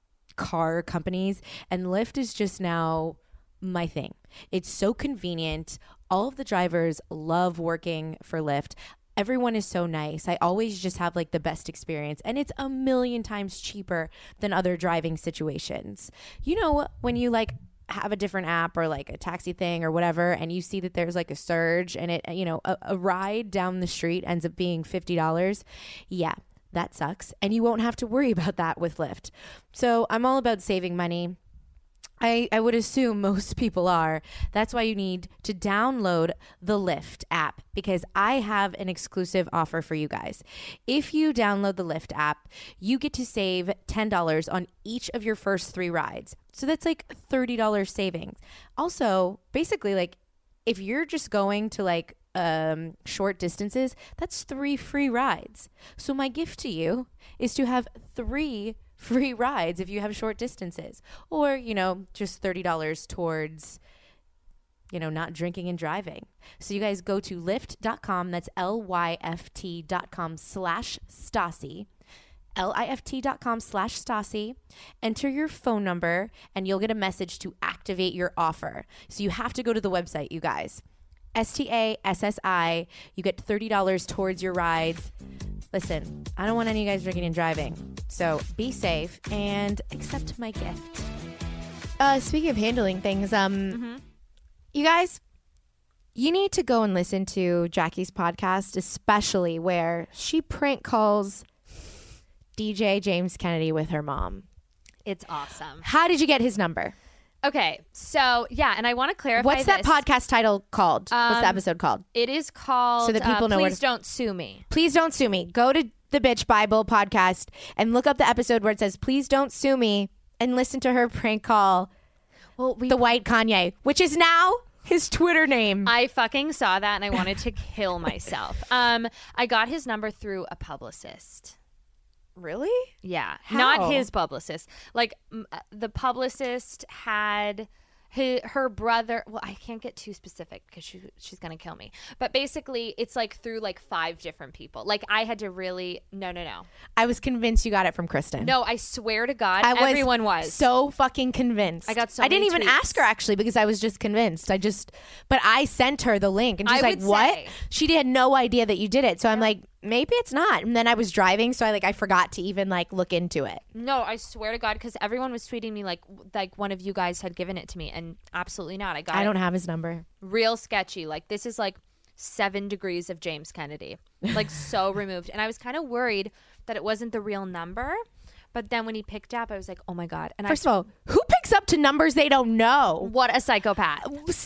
car companies, and Lyft is just now my thing. It's so convenient. All of the drivers love working for Lyft. Everyone is so nice. I always just have like the best experience, and it's a million times cheaper than other driving situations. You know, when you like have a different app or like a taxi thing or whatever, and you see that there's like a surge and it, you know, a ride down the street ends up being $50. Yeah, that sucks. And you won't have to worry about that with Lyft. So I'm all about saving money. I would assume most people are. That's why you need to download the Lyft app, because I have an exclusive offer for you guys. If you download the Lyft app, you get to save $10 on each of your first 3 rides. So that's like $30 savings. Also, basically, like if you're just going to like short distances, that's 3 free rides. So my gift to you is to have 3 free rides if you have short distances, or, you know, just $30 towards, you know, not drinking and driving. So you guys go to lyft.com. That's lyft.com/Stassi. lyft.com/Stassi. Enter your phone number and you'll get a message to activate your offer. So you have to go to the website, you guys. STASSI. You get $30 towards your rides. Listen, I don't want any of you guys drinking and driving. So be safe and accept my gift. Speaking of handling things, you guys, you need to go and listen to Jackie's podcast, especially where she prank calls DJ James Kennedy with her mom. It's awesome. How did you get his number? Okay, so yeah, and I want to clarify What's that this. podcast title called? What's the episode called? It is called So that people know where Please to- Don't Sue Me. Please Don't Sue Me. Go to the Bitch Bible podcast and look up the episode where it says, Please Don't Sue Me, and listen to her prank call Well, the white Kanye, which is now his Twitter name. I fucking saw that and I wanted to kill myself. I got his number through a publicist. Really? Yeah, How? not his publicist. Like the publicist had her brother. Well, I can't get too specific because she's gonna kill me. But basically, it's like through like 5 different people. Like I had to really no. I was convinced you got it from Kristen. No, I swear to God, everyone was so fucking convinced. I got so I didn't many even tweets. ask her actually because I was just convinced. But I sent her the link and she's I like, would "What?" say. She had no idea that you did it. So I'm like, maybe it's not. And then I was driving, so I forgot to even look into it. No, I swear to God, because everyone was tweeting me like one of you guys had given it to me, and absolutely not. I don't have his number. Real sketchy. Like this is like 7 degrees of James Kennedy, like so removed. And I was kind of worried that it wasn't the real number. But then when he picked up, I was like, oh my God. And First of all, who picks up to numbers they don't know? what a psychopath.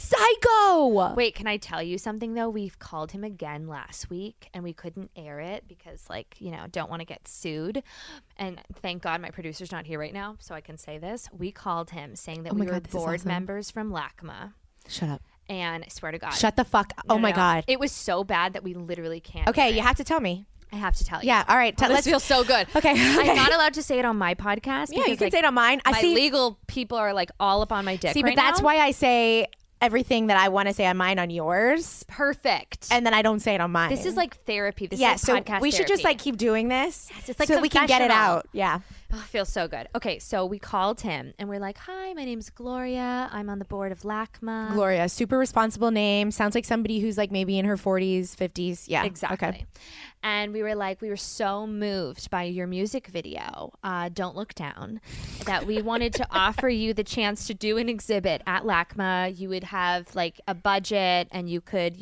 Psycho. Wait, can I tell you something though? We've called him again last week and we couldn't air it because don't want to get sued. And thank God my producer's not here right now, so I can say this. We called him saying that Oh my we were God, this is board awesome. members from LACMA. Shut up. And I swear to God. Shut the fuck up. No, Oh my no. God. It was so bad that we literally can't. Okay, hear you it. have to tell me. I have to tell you. Yeah, all right. This Let's feels so good. Okay. I'm not allowed to say it on my podcast. Yeah, you because, can say it on mine. I my see. legal people are like all up on my dick. See, right but that's now. why I say everything that I want to say on mine on yours, Perfect. and then I don't say it on mine. this is like therapy. This yeah. is So podcast we should just therapy. keep doing this, it's like so that we can get it confessional. out. Yeah. Oh, it feels so good. Okay, so we called him and we're like, "Hi, my name's Gloria. I'm on the board of LACMA." Gloria, super responsible name. Sounds like somebody who's maybe in her 40s, 50s. Yeah. Exactly. Okay. And we were so moved by your music video, Don't Look Down, that we wanted to offer you the chance to do an exhibit at LACMA. You would have a budget and you could,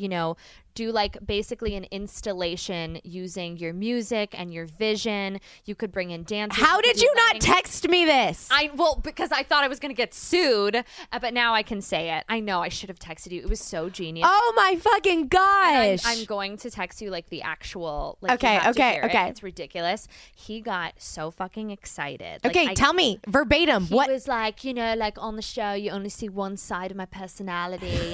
do basically an installation using your music and your vision. You could bring in dancers. How could did be you not lighting- text me this? because I thought I was going to get sued, but now I can say it. I know I should have texted you. It was so genius. Oh my fucking gosh. I'm going to text you the actual. You Okay, have to okay, hear it. okay. It's ridiculous. He got so fucking excited. Okay, tell me verbatim He what. was on the show you only see one side of my personality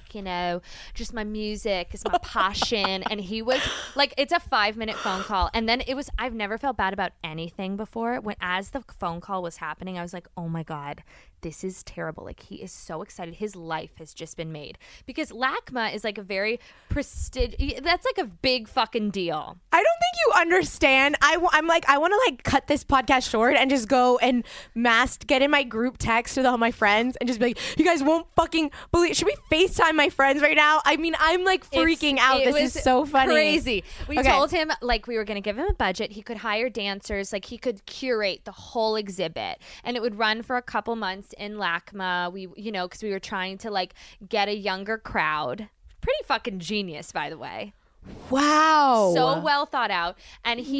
and just my music is my passion. And he was it's a 5-minute phone call, and then I've never felt bad about anything before. As the phone call was happening, I was like, oh my God, this is terrible. He is so excited. His life has just been made because LACMA is a very prestigious. That's a big fucking deal. I don't think you understand. I want to cut this podcast short and just go and get in my group text with all my friends and just be like, you guys won't fucking believe. Should we FaceTime my friends right now? I mean, I'm freaking out. It This was is so funny. Crazy. We Okay. told him we were going to give him a budget. He could hire dancers. He could curate the whole exhibit, and it would run for a couple months in LACMA. We, because we were trying to get a younger crowd. Pretty fucking genius, by the way. Wow. So well thought out, and he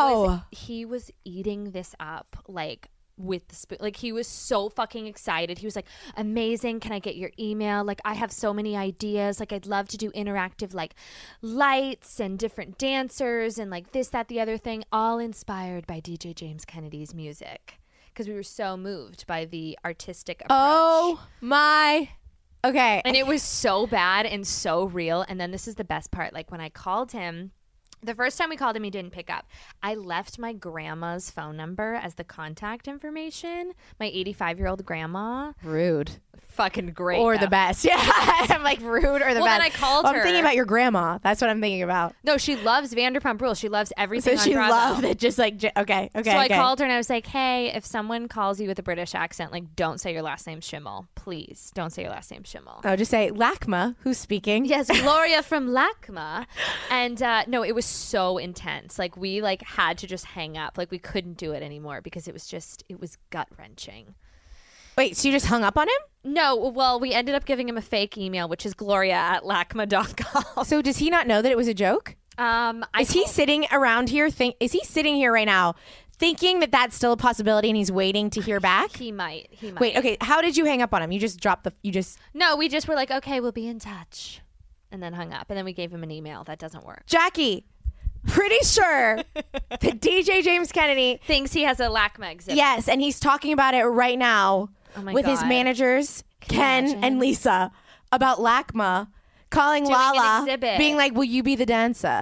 was eating this up with the spoon. He was so fucking excited. He was like, amazing, can I get your email? I have so many ideas. I'd love to do interactive lights and different dancers and this, that, the other thing, all inspired by DJ James Kennedy's music, because we were so moved by the artistic approach. Oh my. Okay. And it was so bad and so real. And then this is the best part. When I called him, the first time we called him, he didn't pick up. I left my grandma's phone number as the contact information. My 85-year-old grandma. Rude. Fucking great. Or though. the best. Yeah. I'm rude or the Well, then best. I called I'm her. thinking about your grandma. That's what I'm thinking about. No, she loves Vanderpump Rules. She loves everything So on she Bravo. loved it. Just okay. Okay. So I okay. called her and I was like, hey, if someone calls you with a British accent, don't say your last name Schimmel. Please don't say your last name Schimmel. Oh, just say LACMA. Who's speaking? Yes, Gloria from LACMA. And no, it was so intense. We had to just hang up. We couldn't do it anymore because it was gut wrenching. Wait, so you just hung up on him? No, well, we ended up giving him a fake email, which is gloria@lacma.com. So does he not know that it was a joke? Is he sitting around here? Is he sitting here right now thinking that that's still a possibility and he's waiting to hear back? He might. Wait, okay. How did you hang up on him? You just dropped No, we just were like, okay, we'll be in touch. And then hung up. And then we gave him an email. That doesn't work. Jackie, pretty sure that DJ James Kennedy, Thinks he has a LACMA exhibit. yes, and he's talking about it right now Oh my with his God. managers, Can you Ken imagine? and Lisa, about LACMA, calling Doing an Lala, exhibit. being like, will you be the dancer?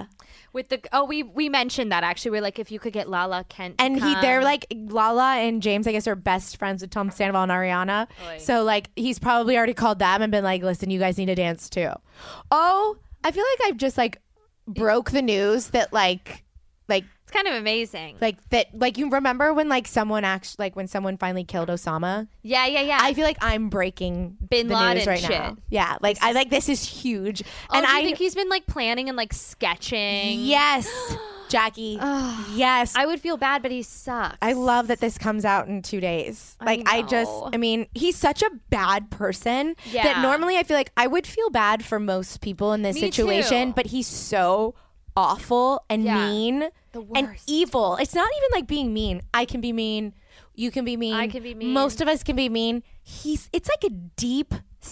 With the we mentioned that actually. We're like, if you could get Lala Kent to And come. they're like, Lala and James, I guess, are best friends with Tom Sandoval and Ariana. Oy. So like, he's probably already called them and been like, listen, you guys need to dance too. Oh, I feel like I've just like broke the news that like it's kind of amazing. like you remember when like someone actually like when someone finally killed Osama? Yeah. I feel like I'm breaking Bin the Laden news right shit. now. Yeah, like I like this is huge. And and I think he's been like planning and like sketching. yes, Jackie. Yes. I would feel bad, but he sucks. I love that this comes out in 2 days. Like know. I mean, he's such a bad person Yeah. that normally I feel like I would feel bad for most people in this Me situation, too. but he's so awful and Yeah. mean The and worst. evil. It's not even like being mean. I can be mean. You can be mean. I can be mean. Most of us can be mean. It's like a deep,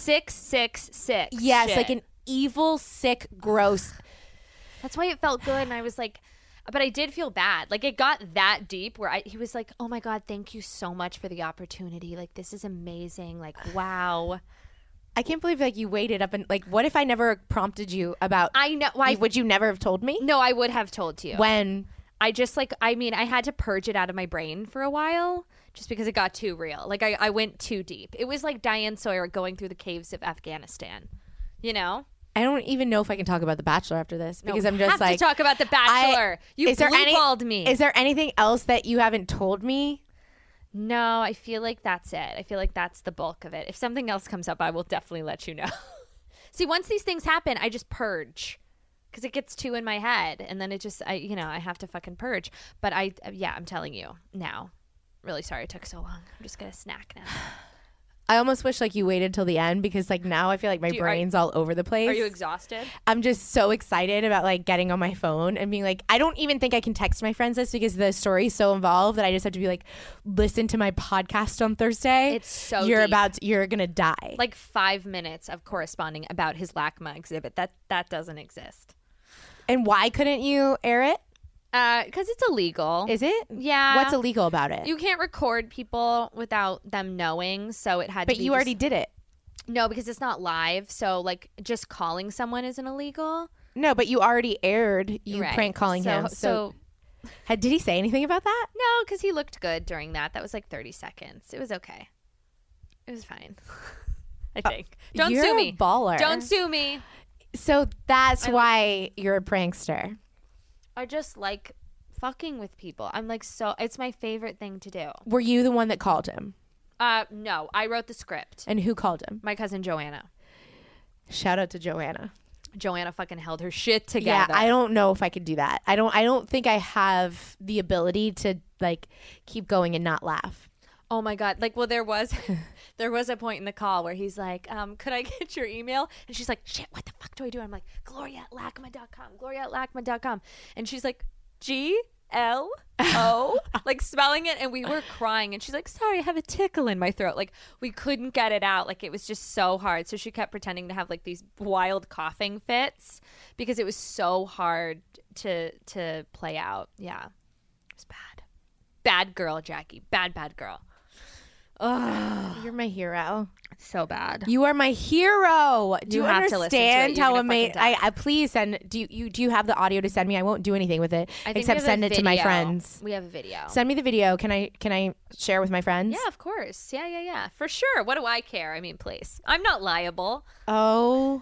666. yes, shit. like an evil, sick, gross. That's why it felt good, and I was like, but I did feel bad. Like it got that deep where he was like, "Oh my god, thank you so much for the opportunity. Like this is amazing. Like wow." I can't believe like you waited up and like, what if I never prompted you about? I know. Why? Would you never have told me? No, I would have told you. When? I just like, I mean, I had to purge it out of my brain for a while just because it got too real. Like I went too deep. It was like Diane Sawyer going through the caves of Afghanistan. You know? I don't even know if I can talk about The Bachelor after this because No, I'm just have like to talk about The Bachelor. You blue-balled me. Is there anything else that you haven't told me? No, I feel like that's it. I feel like that's the bulk of it. If something else comes up, I will definitely let you know. See, once these things happen, I just purge because it gets too in my head, and then it just, I have to fucking purge. But I'm telling you now. Really sorry it took so long. I'm just gonna snack now. I almost wish like you waited till the end because like now I feel like my brain's all over the place. Are you exhausted? I'm just so excited about like getting on my phone and being like, I don't even think I can text my friends this because the story's so involved that I just have to be like, listen to my podcast on Thursday. It's so deep. You're gonna die. Like 5 minutes of corresponding about his LACMA exhibit. That doesn't exist. And why couldn't you air it? Because it's illegal. Is it? Yeah. What's illegal about it? You can't record people without them knowing, so it had to But be you already did it. No, because it's not live, so like just calling someone isn't illegal. No, but you already aired you Right. prank calling him. So did he say anything about that? No, because he looked good during that. That was like 30 seconds. It was okay. It was fine. I think. Don't you're sue a me. baller. Don't sue me. So that's why you're a prankster. I just like fucking with people. I'm like it's my favorite thing to do. Were you the one that called him? No, I wrote the script. And who called him? My cousin Joanna. Shout out to Joanna. Joanna fucking held her shit together. Yeah, I don't know if I could do that. I don't think I have the ability to like keep going and not laugh. Oh my god! Like, well, there was a point in the call where he's like, "Could I get your email?" And she's like, "Shit, what the fuck do I do?" I'm like, Gloria@lacma.com, and she's like, GLO, like spelling it, and we were crying, and she's like, "Sorry, I have a tickle in my throat." Like, we couldn't get it out. Like, it was just so hard. So she kept pretending to have like these wild coughing fits because it was so hard to play out. Yeah, it was bad. Bad girl, Jackie. Bad girl. Ugh. You're my hero. It's so bad. You are my hero. Do you have to listen to it. understand You're how gonna amazing? fucking die. I please send. Do you have the audio to send me? I won't do anything with it I think except we have a send it to my video. friends. We have a video. Send me the video. Can I share with my friends? Yeah, of course. Yeah. For sure. What do I care? I mean, please. I'm not liable. Oh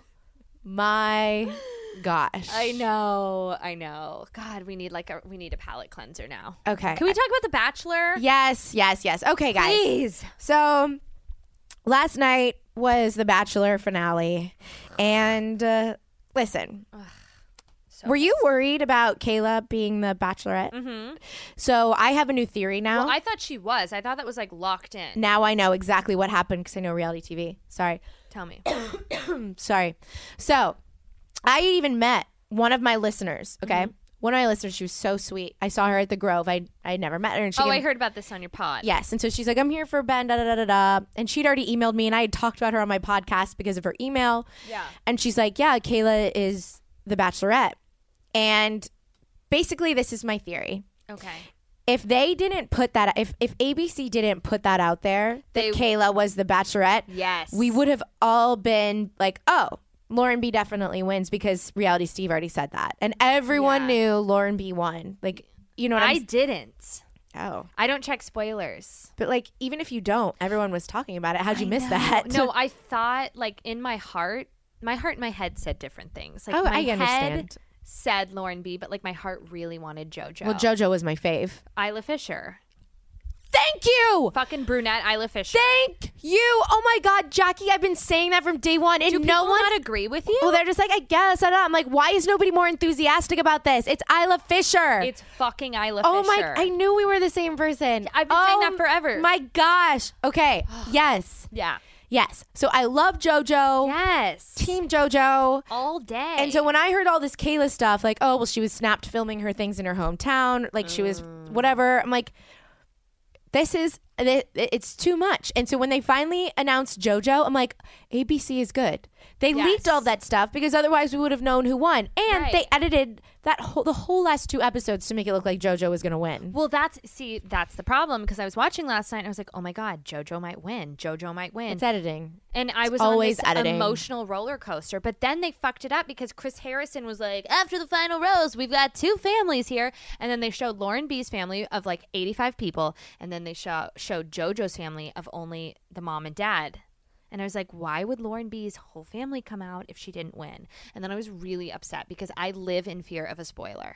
my gosh. I know. God, we need a palate cleanser now. Okay. Can we talk about The Bachelor? Yes. Okay, guys. Please. So last night was the Bachelor finale, and listen. Were you worried about Kayla being the Bachelorette? Mm-hmm. So I have a new theory now. Well, I thought she was. I thought that was like locked in. Now I know exactly what happened because I know reality TV. Sorry. Tell me. Sorry. So I even met one of my listeners. Okay. Mm-hmm. One of my listeners, she was so sweet. I saw her at the Grove. I never met her. And I heard about this on your pod. Yes. And so she's like, I'm here for Ben, da da da da da. And she'd already emailed me, and I had talked about her on my podcast because of her email. Yeah. And she's like, yeah, Kayla is the Bachelorette. And basically, this is my theory. Okay. If they didn't put that, if ABC didn't put that out there, that Kayla was the Bachelorette, Yes. we would have all been like, oh, Lauren B definitely wins because Reality Steve already said that. And everyone knew Lauren B won. Like, you know what I didn't. Oh. I don't check spoilers. But like, even if you don't, everyone was talking about it. How'd you miss that? No, I thought like in my heart and my head said different things. Like Oh, my I head understand. said Lauren B, but like my heart really wanted JoJo. Well, JoJo was my fave. Isla Fisher. Thank you. Fucking brunette Isla Fisher. Thank you. Oh my God, Jackie, I've been saying that from day one. And Do people not agree with you? Well, they're just like, I guess. I don't know. I'm like, why is nobody more enthusiastic about this? It's Isla Fisher. It's fucking Isla Oh Fisher. my! I knew we were the same person. I've been saying that forever. My gosh. Okay. Yes. Yeah. Yes. So I love JoJo. Yes. Team JoJo. All day. And so when I heard all this Kayla stuff, like, oh well, she was snapped filming her things in her hometown, like she was whatever. I'm like, it's too much. And so when they finally announced JoJo, I'm like, ABC is good. They leaked all that stuff because otherwise we would have known who won. And they edited the whole last 2 episodes to make it look like JoJo was going to win. Well, that's the problem because I was watching last night and I was like, oh my God, JoJo might win. JoJo might win. It's editing. And I was always on this editing. emotional roller coaster. But then they fucked it up because Chris Harrison was like, after the final rose, we've got 2 families here. And then they showed Lauren B's family of like 85 people. And then they showed JoJo's family of only the mom and dad. And I was like, why would Lauren B's whole family come out if she didn't win? And then I was really upset because I live in fear of a spoiler.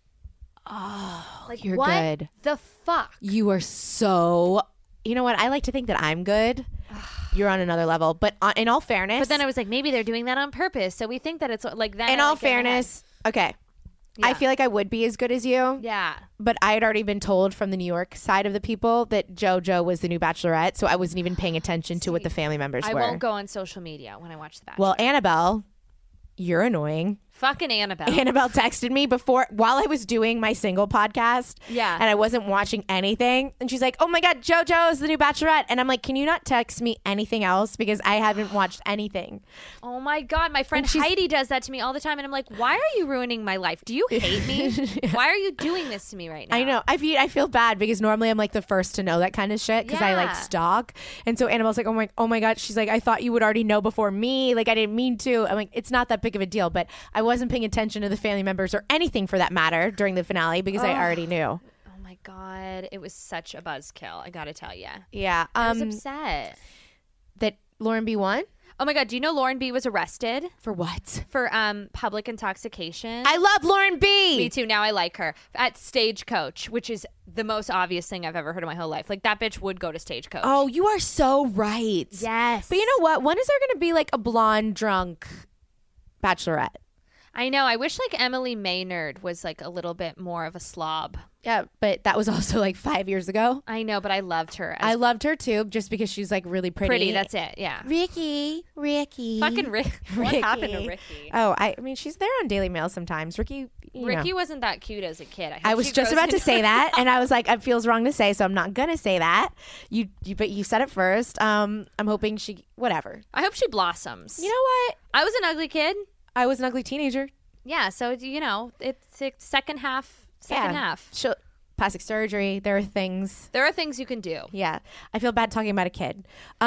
Oh, Like, you're what good. the fuck? You are so. You know what? I like to think that I'm good. You're on another level. But in all fairness. But then I was like, maybe they're doing that on purpose. So we think that it's like that. In all fairness. Okay. Yeah. I feel like I would be as good as you. Yeah. But I had already been told from the New York side of the people that JoJo was the new Bachelorette. So I wasn't even paying attention to what the family members I were. won't go on social media when I watch The Bachelor. Well, Annabelle, you're annoying. Fucking Annabelle. Annabelle texted me while I was doing my single podcast. Yeah. And I wasn't watching anything. And she's like, oh my God, JoJo is the new Bachelorette. And I'm like, can you not text me anything else? Because I haven't watched anything. Oh my God. My friend Heidi does that to me all the time. And I'm like, why are you ruining my life? Do you hate me? Why are you doing this to me right now? I know. I feel bad because normally I'm like the first to know that kind of shit because I like Yeah. stalk. And so Annabelle's like, oh my God. She's like, I thought you would already know before me. Like I didn't mean to. I'm like, it's not that big of a deal. But I wasn't paying attention to the family members or anything for that matter during the finale because I already knew. Oh my God. It was such a buzzkill. I got to tell you. Yeah. I was upset. That Lauren B won? Oh my God. Do you know Lauren B was arrested For what? for public intoxication? I love Lauren B. Me too. Now I like her at Stagecoach, which is the most obvious thing I've ever heard in my whole life. Like that bitch would go to Stagecoach. Oh, you are so right. yes. But you know what? When is there going to be like a blonde drunk Bachelorette? I know. I wish like Emily Maynard was like a little bit more of a slob. Yeah, but that was also like 5 years ago. I know, but I loved her. I As loved her too, just because she's like really pretty. pretty. That's it. Yeah. Ricky. Fucking Rick. What Ricky. happened to Ricky? Oh, I mean, she's there on Daily Mail sometimes. Ricky, Ricky wasn't that cute as a kid. I hope was she just grows about to into- say that, and I was like, it feels wrong to say, so I'm not gonna say that. But you said it first. I'm hoping whatever. I hope she blossoms. You know what? I was an ugly kid. I was an ugly teenager. Yeah, so you know, it's second half. She'll, plastic surgery. There are things. There are things you can do. Yeah, I feel bad talking about a kid.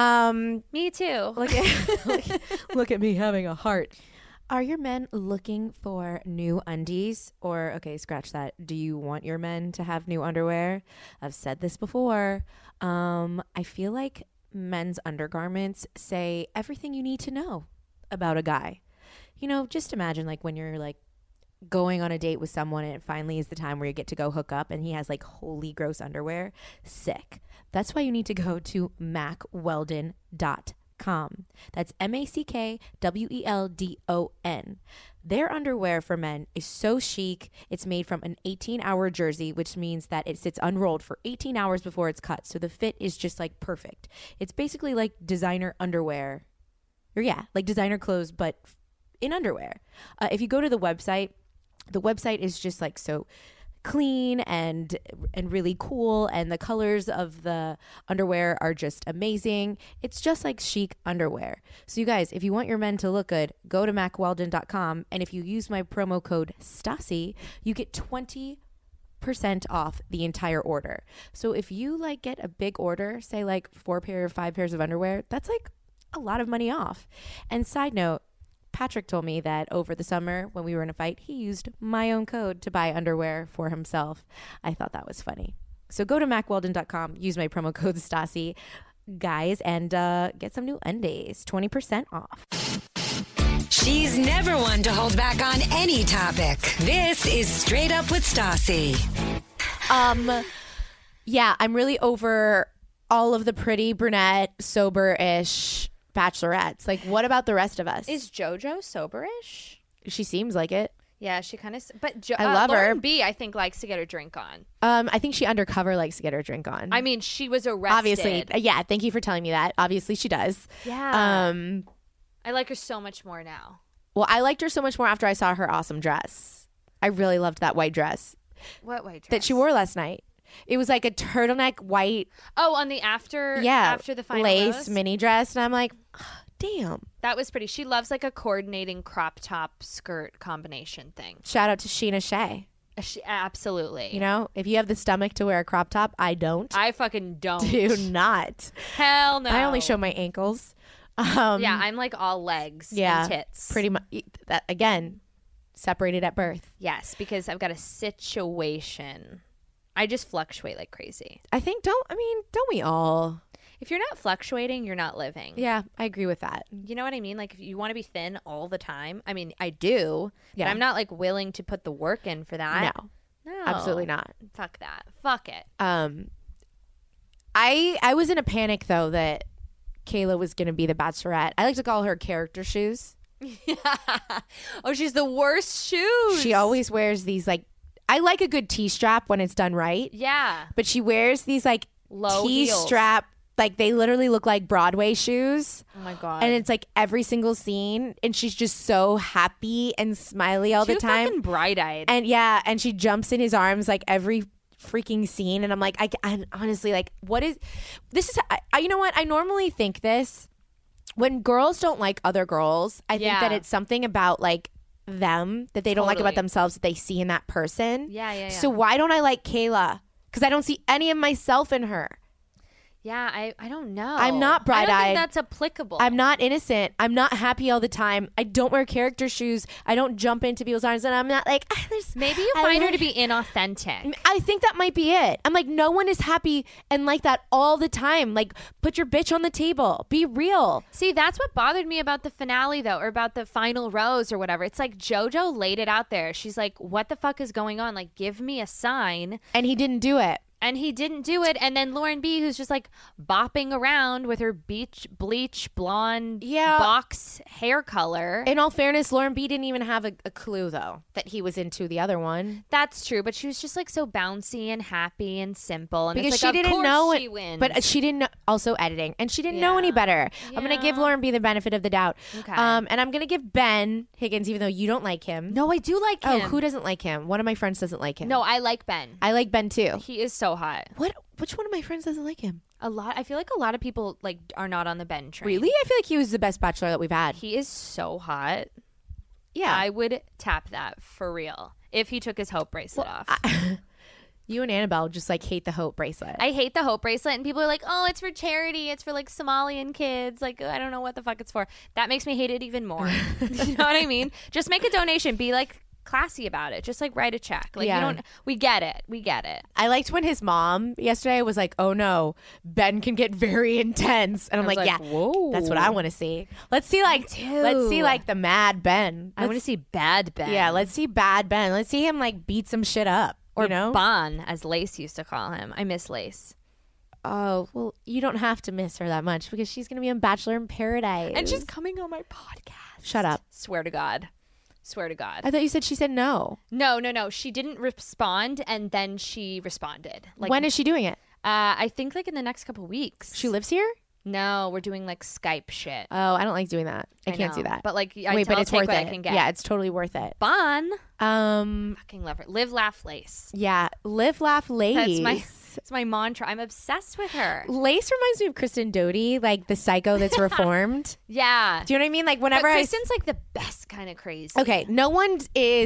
Me too. Look at me having a heart. Are your men looking for new undies? Or, okay, scratch that. Do you want your men to have new underwear? I've said this before. I feel like men's undergarments say everything you need to know about a guy. You know, just imagine like when you're like going on a date with someone and it finally is the time where you get to go hook up and he has like holy gross underwear. Sick. That's why you need to go to MacWeldon.com. That's MacWeldon. Their underwear for men is so chic. It's made from an 18-hour jersey, which means that it sits unrolled for 18 hours before it's cut. So the fit is just like perfect. It's basically like designer underwear. Or yeah, like designer clothes, but in underwear. If you go to the website is just like so clean and really cool, and the colors of the underwear are just amazing. It's just like chic underwear. So you guys, if you want your men to look good, go to MacWeldon.com, and if you use my promo code Stassi, you get 20% off the entire order. So if you like get a big order, say like 5 pairs of underwear, that's like a lot of money off. And side note, Patrick told me that over the summer when we were in a fight, he used my own code to buy underwear for himself. I thought that was funny. So go to macweldon.com, use my promo code Stassi, guys, and get some new undies, 20% off. She's never one to hold back on any topic. This is Straight Up with Stassi. Yeah, I'm really over all of the pretty brunette, sober-ish bachelorettes. Like, what about the rest of us? Is JoJo soberish? She seems like it. Yeah, she kind of. But I love her. Lauren B, I think, likes to get her drink on. I think she undercover likes to get her drink on. I mean, she was arrested. Obviously. Yeah, thank you for telling me that. Obviously, she does. Yeah. I like her so much more now. Well, I liked her so much more after I saw her awesome dress. I really loved that white dress What white dress? that she wore last night. It was like a turtleneck white, Oh, on the after the final lace rose? mini dress. And I'm like, oh, damn. That was pretty. She loves like a coordinating crop top skirt combination thing. Shout out to Sheena Shea. Absolutely. You know, if you have the stomach to wear a crop top, I don't. I fucking don't. Do not. Hell no. I only show my ankles. Yeah, I'm like all legs and tits. Pretty much. That, again, separated at birth. Yes, because I've got a situation. I just fluctuate like crazy. I think, don't we all? If you're not fluctuating, you're not living. Yeah, I agree with that. You know what I mean? Like, if you want to be thin all the time, I mean, I do, Yeah. but I'm not like willing to put the work in for that. No, Absolutely not. Fuck that. Fuck it. I was in a panic though that Kayla was going to be the Bachelorette. I like to call her character shoes. Oh, she's the worst shoes. She always wears these like, I like a good T-strap when it's done right. Yeah. But she wears these like Low T-strap, like they literally look like Broadway shoes. Oh my God. And it's like every single scene, and she's just so happy and smiley all the Too time. fucking bright-eyed. And yeah, and she jumps in his arms like every freaking scene, and I'm like, I honestly, like, what is this? Is you know what? I normally think this when girls don't like other girls. I think that it's something about like them that they don't like about Totally. themselves that they see in that person. Yeah. So why don't I like Kayla? Because I don't see any of myself in her. Yeah, I don't know. I'm not I bright-eyed. don't think that's applicable. I'm not innocent. I'm not happy all the time. I don't wear character shoes. I don't jump into people's arms, and I'm not like, Maybe you find her to be inauthentic. I think that might be it. I'm like, no one is happy and like that all the time. Like, put your bitch on the table. Be real. See, that's what bothered me about the finale, though, or about the final rose or whatever. It's like JoJo laid it out there. She's like, what the fuck is going on? Like, give me a sign. And he didn't do it. And he didn't do it. And then Lauren B, who's just like bopping around with her bleach blonde box hair color. In all fairness, Lauren B didn't even have a clue, though, that he was into the other one. That's true. But she was just like so bouncy and happy and simple. And Because it's like, she of didn't course know she wins. But she didn't know, also editing, and she didn't know any better. I'm going to give Lauren B the benefit of the doubt. Okay. And I'm going to give Ben Higgins, even though you don't like him. No, I do like him. Oh, who doesn't like him? One of my friends doesn't like him. No, I like Ben. I like Ben too. He is so hot. Which one of my friends doesn't like him? I feel like a lot of people like are not on the Ben train. Really? I feel like he was the best bachelor that we've had. He is so hot. Yeah. I would tap that for real if he took his Hope bracelet off. You and Annabelle just like hate the Hope bracelet. I hate the Hope bracelet, and people are like, "Oh, it's for charity. It's for like Somalian kids. Like, I don't know what the fuck it's for." That makes me hate it even more. You know what I mean? Just make a donation. Be like classy about it. Just like write a check. Like, Yeah. you don't. We get it. We get it. I liked when his mom yesterday was like, "Oh no, Ben can get very intense," and I'm was like, like, "Yeah, whoa. that's what I want to see. Let's see like the mad Ben. I want to see bad Ben. Yeah, let's see bad Ben. Let's see him like beat some shit up, or you know? Bon, as Lace used to call him. I miss Lace. Oh well, you don't have to miss her that much because she's gonna be on Bachelor in Paradise, And she's coming on my podcast. Shut up. Swear to God. Swear to God. I thought you said she said no. No. She didn't respond, and then she responded. Like, When is she doing it? I think like in the next couple weeks. She lives here? No, we're doing like Skype shit. Oh, I don't like doing that. I can't know. do that. But like, Wait, but it's worth what it. I can get. Yeah, it's totally worth it. Bon, Um, fucking love her. Live, laugh, lace. yeah, live, laugh, Lace. That's my mantra. I'm obsessed with her. Lace reminds me of Kristen Doty, like the psycho that's reformed. Yeah. Do you know what I mean? Like But whenever Kristen's like the best kind of crazy. okay, no one is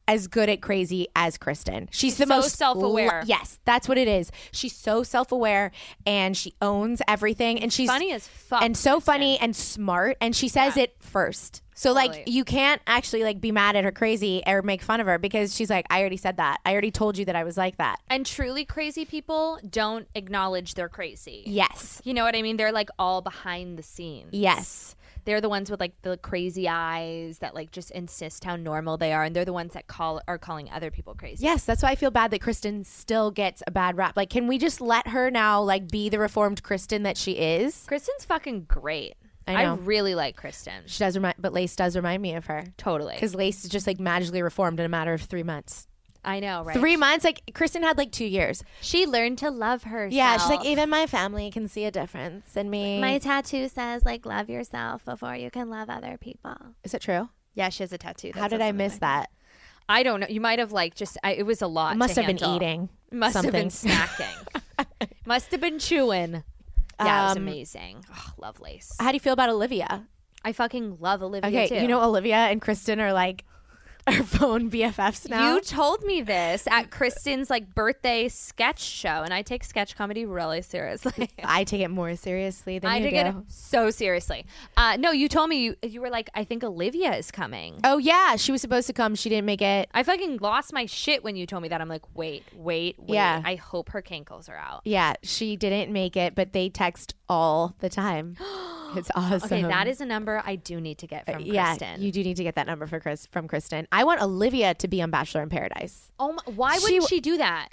as good at crazy as Kristen. She's the so most self-aware. Yes, that's what it is. She's so self-aware and she owns everything, and she's Funny as fuck, and so Kristen. funny and smart, and she says Yeah. it first. So Totally. like you can't actually like be mad at her crazy or make fun of her because she's like, I already said that. I already told you that I was like that. And truly crazy people don't acknowledge they're crazy. Yes. You know what I mean? They're like all behind the scenes. Yes. They're the ones with like the crazy eyes that like just insist how normal they are, and they're the ones that are calling other people crazy. Yes, that's why I feel bad that Kristen still gets a bad rap. Like, can we just let her now like be the reformed Kristen that she is? Kristen's fucking great. I know. really like Kristen. She does remind, but Lace does remind me of her Totally. because Lace is just like magically reformed in a matter of 3 months. I know, right? 3 months, like Kristen had like 2 years. She learned to love herself. Yeah, she's like, even my family can see a difference in me. My tattoo says like love yourself before you can love other people. Is it true? Yeah, she has a tattoo. How did I miss that? I don't know. You might have like just. it was a lot. Must to have been handle. eating. Must have been something. snacking. Must have been chewing. Yeah, it was Um, amazing. Oh, love Lace. How do you feel about Olivia? I fucking love Olivia Okay, too. you know Olivia and Kristen are like our phone BFFs now. You told me this at Kristen's like birthday sketch show, and I take sketch comedy really seriously. I take it more seriously than I you take do. it so seriously. No, you told me you were like, I think Olivia is coming. Oh yeah, she was supposed to come. She didn't make it. I fucking lost my shit when you told me that. I'm like, wait. Yeah. I hope her cankles are out. Yeah, she didn't make it, but they text all the time. It's awesome. Okay, that is a number I do need to get from yeah, Kristen. you do need to get that number from Kristen. I want Olivia to be on Bachelor in Paradise. Oh, why wouldn't she do that?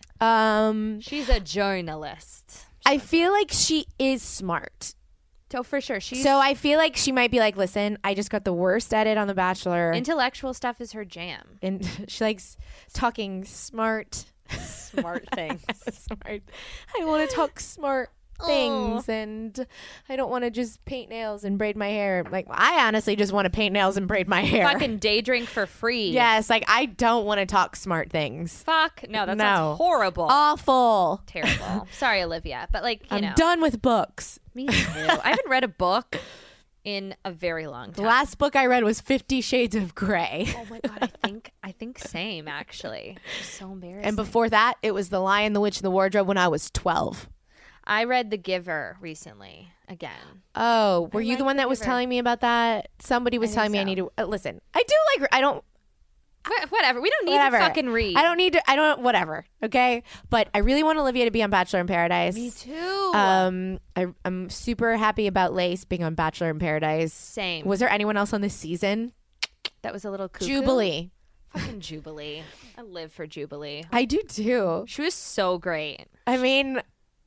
She's a journalist. I feel like she is smart. So for sure, she's So I feel like she might be like, listen, I just got the worst edit on The Bachelor. intellectual stuff is her jam. And she likes talking smart. Smart things. Smart. I want to talk smart things, and I don't want to just paint nails and braid my hair. Like, I honestly just want to paint nails and braid my hair. Fucking day drink for free. Yes, like I don't want to talk smart things. Fuck. No, that No. sounds horrible. Awful. Terrible. Sorry, Olivia. But like, you I'm know. done with books. Me too. I haven't read a book in a very long The time. last book I read was 50 Shades of Grey. Oh my god, I think same actually. It's so embarrassing. And before that, it was The Lion, the Witch, and the Wardrobe when I was 12. I read The Giver recently again. Oh, were you like the one The that was Giver. telling me about that? Somebody was I telling think me I so. need to listen. I do like. I don't. Whatever. We don't need Whatever. to fucking read. I don't need to. I don't. Whatever. Okay. But I really want Olivia to be on Bachelor in Paradise. Me too. I'm super happy about Lace being on Bachelor in Paradise. Same. Was there anyone else on this season? That was a little cuckoo. Jubilee. Fucking Jubilee. I live for Jubilee. I do too. She was so great. I mean,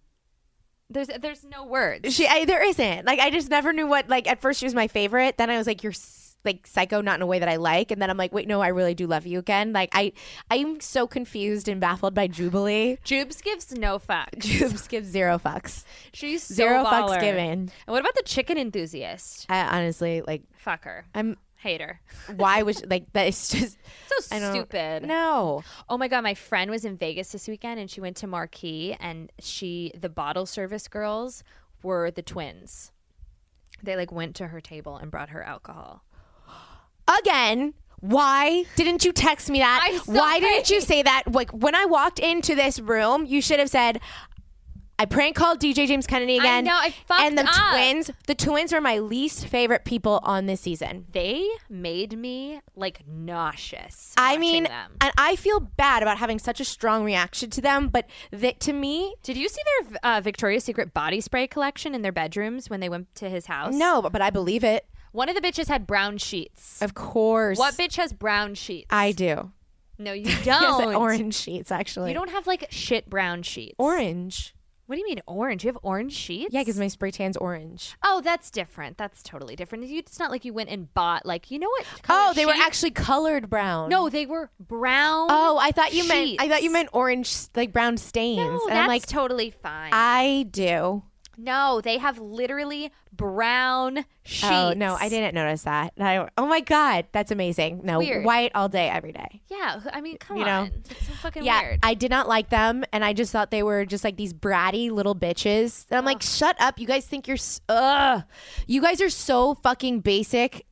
There's no words. there isn't. Like, I just never knew what. Like, at first she was my favorite. Then I was like, you're like psycho, not in a way that I like. And then I'm like, wait, no, I really do love you again. Like, I'm so confused and baffled by Jubilee. Jubes gives no fucks. Jubes gives 0 fucks. She's so Zero baller. fucks given. And what about the chicken enthusiast? I honestly like. Fuck her. I'm. Hate her. Why was like that? It's just So I don't- stupid. No. Oh my god, my friend was in Vegas this weekend and she went to Marquee and the bottle service girls were the twins. They like went to her table and brought her alcohol. Again. Why didn't you text me that? I'm Why didn't you sorry. say that? Like when I walked into this room, you should have said, I prank called DJ James Kennedy again. know, I fucked and the up. twins were my least favorite people on this season. They made me like nauseous. I watching mean, them. and I feel bad about having such a strong reaction to them, but to me, Did you see their Victoria's Secret body spray collection in their bedrooms when they went to his house? no, but I believe it. One of the bitches had brown sheets. Of course. What bitch has brown sheets? I do. No, you Yes, don't. orange sheets, actually. You don't have like shit brown sheets. Orange. What do you mean orange? You have orange sheets? Yeah, because my spray tan's orange. Oh, that's different. That's totally different. It's not like you went and bought like you know what? color Oh, they were sheet? actually colored brown. No, they were brown. Oh, I thought you meant. I thought you sheets. meant orange, like brown stains. No, and that's I'm like, totally fine. I do. No, they have literally brown sheets. Oh no, I didn't notice that. Oh my god, that's amazing. No, Weird. white all day, every day. Yeah, I mean, come You on. know? It's so fucking Yeah, weird. I did not like them, and I just thought they were just like these bratty little bitches. And I'm like, shut up! You guys think you're, you guys are so fucking basic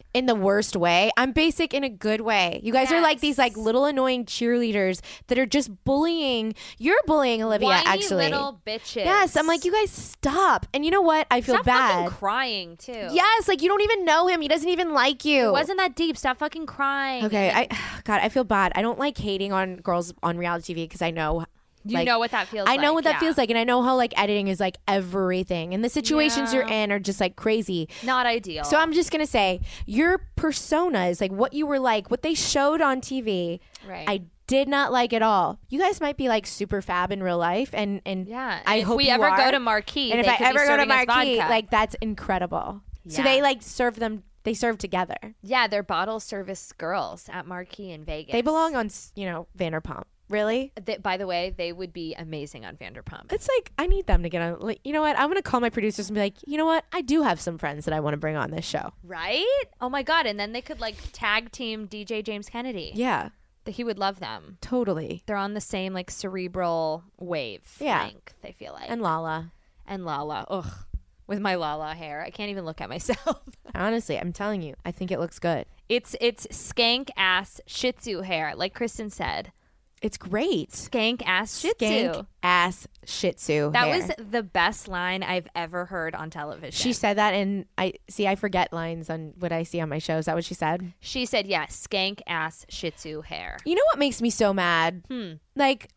in the worst way. I'm basic in a good way. You guys are like these like little annoying cheerleaders that are just bullying. You're bullying Olivia, Whiny actually. little bitches. Yes, I'm like, you guys stop. And you know what? I feel Stop bad. fucking crying too. Yes, like you don't even know him. He doesn't even like you. It wasn't that deep. Stop fucking crying. Okay, God, I feel bad. I don't like hating on girls on reality TV because I know. You know what that feels I like. know what that feels like, and I know how like editing is like everything, and the situations you're in are just like crazy. Not ideal. So I'm just gonna say your persona is like what you were like, what they showed on TV. Right. I did not like at all. You guys might be like super fab in real life, and yeah. I if hope we you ever are. go to Marquee, and if they I could be ever go to serving us Marquee, vodka. like that's incredible. So Yeah. they like serve them. They serve together. Yeah, they're bottle service girls at Marquee in Vegas. They belong on Vanderpump. Really? By the way, they would be amazing on Vanderpump. It's like I need them to get on. Like, you know what? I'm gonna call my producers and be like, you know what? I do have some friends that I want to bring on this show. Right? Oh my God. And then they could like tag team DJ James Kennedy. Yeah, He would love them. totally. They're on the same like cerebral wave length, I feel like. And Lala. And Lala. Ugh. With my Lala hair. I can't even look at myself. Honestly, I'm telling you, I think it looks good. It's skank ass Shih Tzu hair, like Kristen said. It's great. Skank ass Shih Tzu. Skank ass Shih Tzu. That hair. was the best line I've ever heard on television. She said that, and I forget lines on what I see on my show. Is that what she said? She said, yes, skank ass Shih Tzu hair. You know what makes me so mad? Like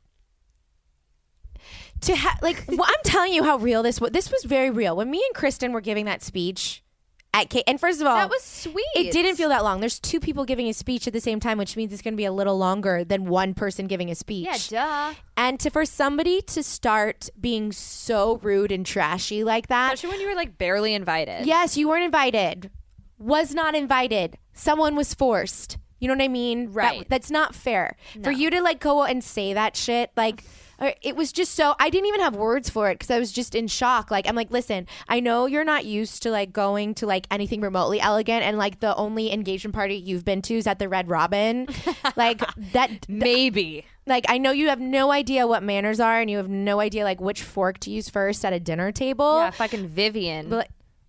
well, I'm telling you how real this was. This was very real. When me and Kristen were giving that speech at Kate, and first of all, That was sweet. It didn't feel that long. There's two people giving a speech at the same time, which means it's going to be a little longer than one person giving a speech. Yeah, duh. And for somebody to start being so rude and trashy like that, Especially when you were like barely invited. yes, you weren't invited. Was not invited. Someone was forced. You know what I mean? Right. That's not fair. For you to like go and say that shit, like it was just so, I didn't even have words for it because I was just in shock. Like, I'm like, listen, I know you're not used to like going to like anything remotely elegant, and like the only engagement party you've been to is at the Red Robin. Like that. Maybe. Like, I know you have no idea what manners are, and you have no idea like which fork to use first at a dinner table. Yeah, fucking Vivian. But,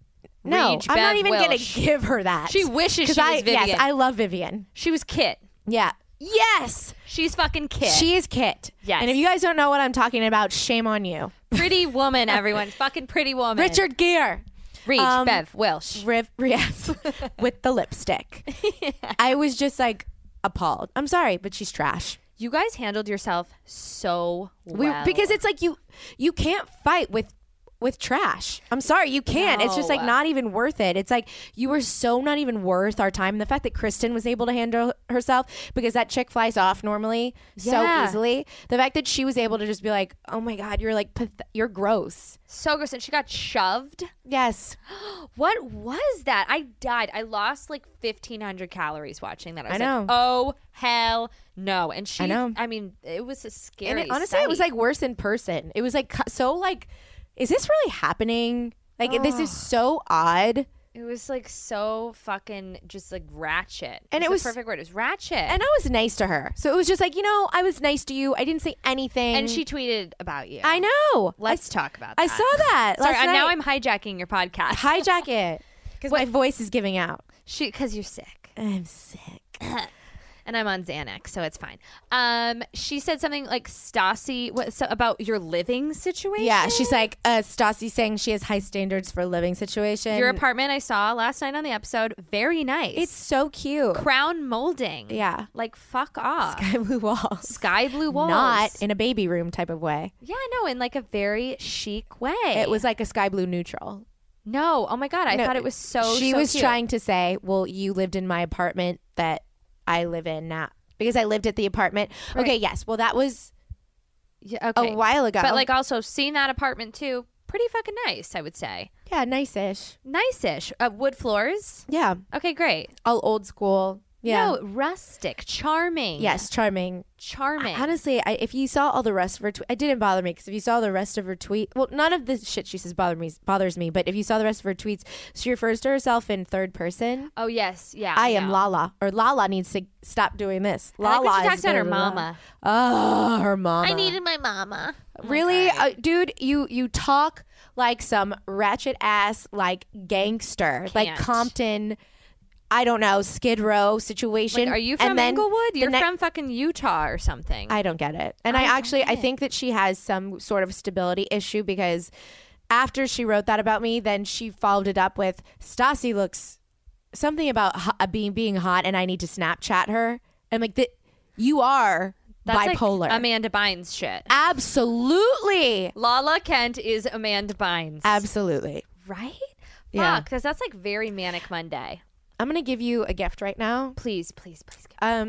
no, Reach I'm not Bev even going Welsh. to give her that. She wishes she 'Cause was Vivian. Yes, I love Vivian. She was Kit. Yeah. Yes. She's fucking Kit. She is Kit. Yes. And if you guys don't know what I'm talking about, shame on you. Pretty woman, everyone. Fucking pretty woman. Richard Gere. Reach, Bev, Welsh. Yes. With the lipstick. I was just like appalled. I'm sorry, but she's trash. You guys handled yourself so well. Because it's like you can't fight with trash. I'm sorry, you can't. It's just like No. not even worth it. It's like you were so not even worth our time. The fact that Kristen was able to handle herself, because that chick flies off normally so Yeah. easily. The fact that she was able to just be like, "Oh my God, you're like you're gross." so gross. And she got shoved. Yes, What was that? I died. I lost like 1,500 calories watching that. I was I know. like, oh, hell no. And she, I know. I mean, it was a scary and honestly, it was sight. like worse in person. It was like so like, is this really happening? Like this is so odd. It was like so fucking just like ratchet. And It's it was- the perfect word. It was ratchet. And I was nice to her, so it was just like, I was nice to you. I didn't say anything, And she tweeted about you. I know. Let's talk about that. I saw that. Sorry, last now night. I'm hijacking your podcast. Hijack it because my voice is giving out. Because you're sick. I'm sick. And I'm on Xanax, so it's fine. She said something like Stassi about your living situation. Yeah, she's like Stassi saying she has high standards for living situation. Your apartment I saw last night on the episode, very nice. It's so cute. crown molding. Yeah. Like fuck off. Sky blue walls. Sky blue walls. Not in a baby room type of way. Yeah, no, in like a very chic way. It was like a sky blue neutral. No, oh my god, I No, thought it was so. She so was cute. trying to say, well, you lived in my apartment that I live in now. Because I lived at the apartment. Right. Okay, yes. Well, that was Yeah, okay. a while ago. But like also seeing that apartment too, pretty fucking nice, I would say. yeah, nice-ish. Nice-ish. Wood floors. Yeah. Okay, great. All old school. Yeah. No, rustic, charming. Yes, charming. Charming. Honestly, if you saw all the rest of her it didn't bother me, because if you saw the rest of her tweet, well, none of the shit she says bothers me, but if you saw the rest of her tweets, she refers to herself in third person. Oh yes, yeah. I am know. Lala, or Lala needs to stop doing this. I like Lala when she is talks about her blah, blah, blah. mama. Oh, her mama. I needed my mama. Really, dude, you talk like some ratchet ass like gangster, like Can't. Compton. I don't know, Skid Row situation. Like, are you And from then Inglewood? the You're ne- from fucking Utah or something. I don't get it. And I think that she has some sort of stability issue because after she wrote that about me, then she followed it up with Stassi looks something about being hot and I need to Snapchat her. And I'm like, you are That's bipolar. like Amanda Bynes shit. Absolutely. Lala Kent is Amanda Bynes. Absolutely. Right? Yeah. Fuck, because that's like very Manic Monday. I'm going to give you a gift right now. Please, please, please.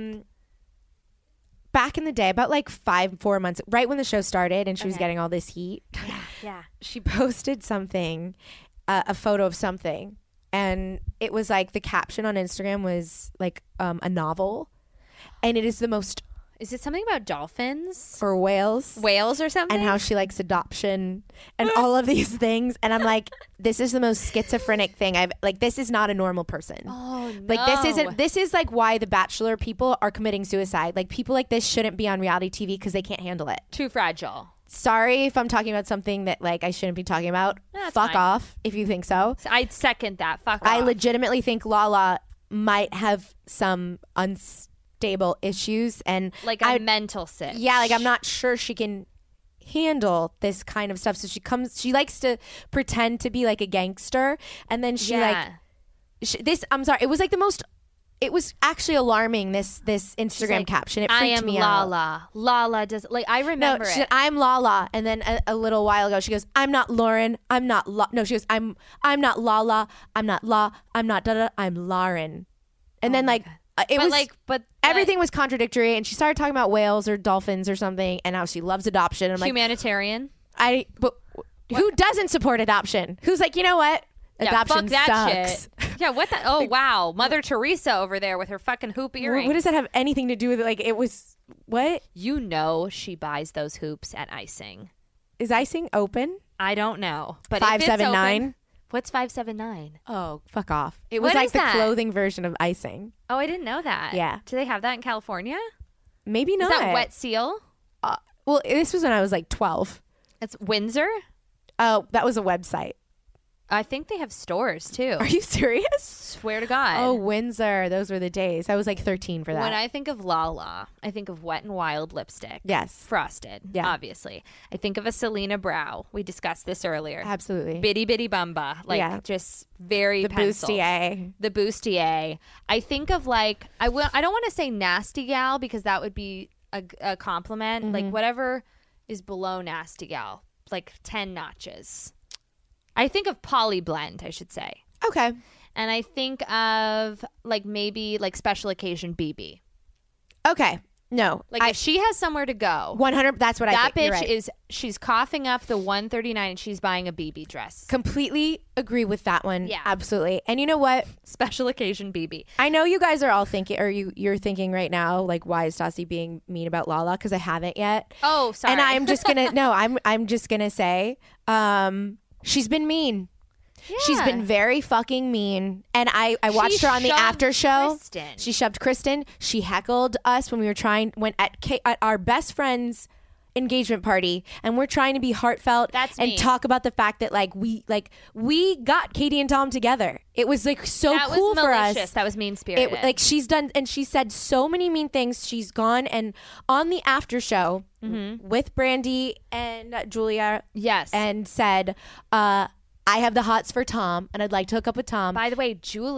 Back in the day, about like 4 months, right when the show started and she was getting all this heat, Yeah. she posted something, a photo of something. And it was like the caption on Instagram was like a novel. And it is the most Is it something about dolphins? for whales. Whales or something? And how she likes adoption and all of these things. And I'm like, this is the most schizophrenic thing this is not a normal person. Oh, no. Like this is like why the Bachelor people are committing suicide. Like people like this shouldn't be on reality TV because they can't handle it. Too fragile. Sorry if I'm talking about something that like I shouldn't be talking about. That's Fuck fine. off if you think so. I second that. Fuck I off. legitimately think Lala might have some unstable issues and Like a mental sick. yeah, like I'm not sure she can handle this kind of stuff. So she likes to pretend to be like a gangster, and then I'm sorry, it was actually alarming. This Instagram like, caption, it I freaked am me out. Lala. Lala does like I remember No, she it. said, I'm Lala, and then a little while ago she goes, I'm not Lauren, I'm not no, she goes, I'm not Lala, I'm not I'm not da I'm Lauren, and then like it was like, but everything was contradictory, and she started talking about whales or dolphins or something, and how she loves adoption. I'm like, humanitarian. but who doesn't support adoption? Who's like, you know what? Adoption fuck that sucks. shit. Yeah, what the? Oh wow, Mother Teresa over there with her fucking hoop earrings. What does that have anything to do with it? Like it was what? You know she buys those hoops at Icing. Is Icing open? I don't know, but if it's 579? open- What's 579? Oh, fuck off! It was What like is the that? clothing version of Icing. Oh, I didn't know that. Yeah. Do they have that in California? Maybe Is not. that Wet Seal? Well, this was when I was like 12. It's Windsor. Oh, that was a website. I think they have stores too. Are you serious? Swear to God. Oh, Windsor. Those were the days. I was like 13 for that. When I think of Lala, I think of Wet and Wild lipstick. Yes. Frosted. Yeah. Obviously. I think of a Selena Brow. We discussed this earlier. Absolutely. Bitty Bitty Bumba. Like Yeah. just very The penciled. bustier. The bustier. I think of like I don't want to say nasty gal because that would be a compliment. Mm-hmm. Like whatever is below nasty gal, like 10 notches. I think of Poly Blend, I should say. Okay. And I think of like maybe like special occasion BB. Okay. No. Like if she has somewhere to go, 100. That's what I that think. You're bitch right. she's coughing up the 139 and she's buying a BB dress. Completely agree with that one. Yeah. Absolutely. And you know what? Special occasion BB. I know you guys are all thinking, or you're thinking right now, like, why is Stassi being mean about Lala? Because I haven't yet. Oh, sorry. And I'm just gonna I'm just gonna say, she's been mean. She's Yeah. been very fucking mean. And I watched She her on the shoved after show. Kristen. She shoved Kristen. She heckled us when we were at our best friend's engagement party, and we're trying to be heartfelt That's and mean. talk about the fact that we got Katie and Tom together. It was like so that cool was for malicious. us. That was mean spirited. Like she's done, and she said so many mean things. She's gone and on the after show with Brandy and Julia, yes. and said, "I have the hots for Tom, and I'd like to hook up with Tom." By the way,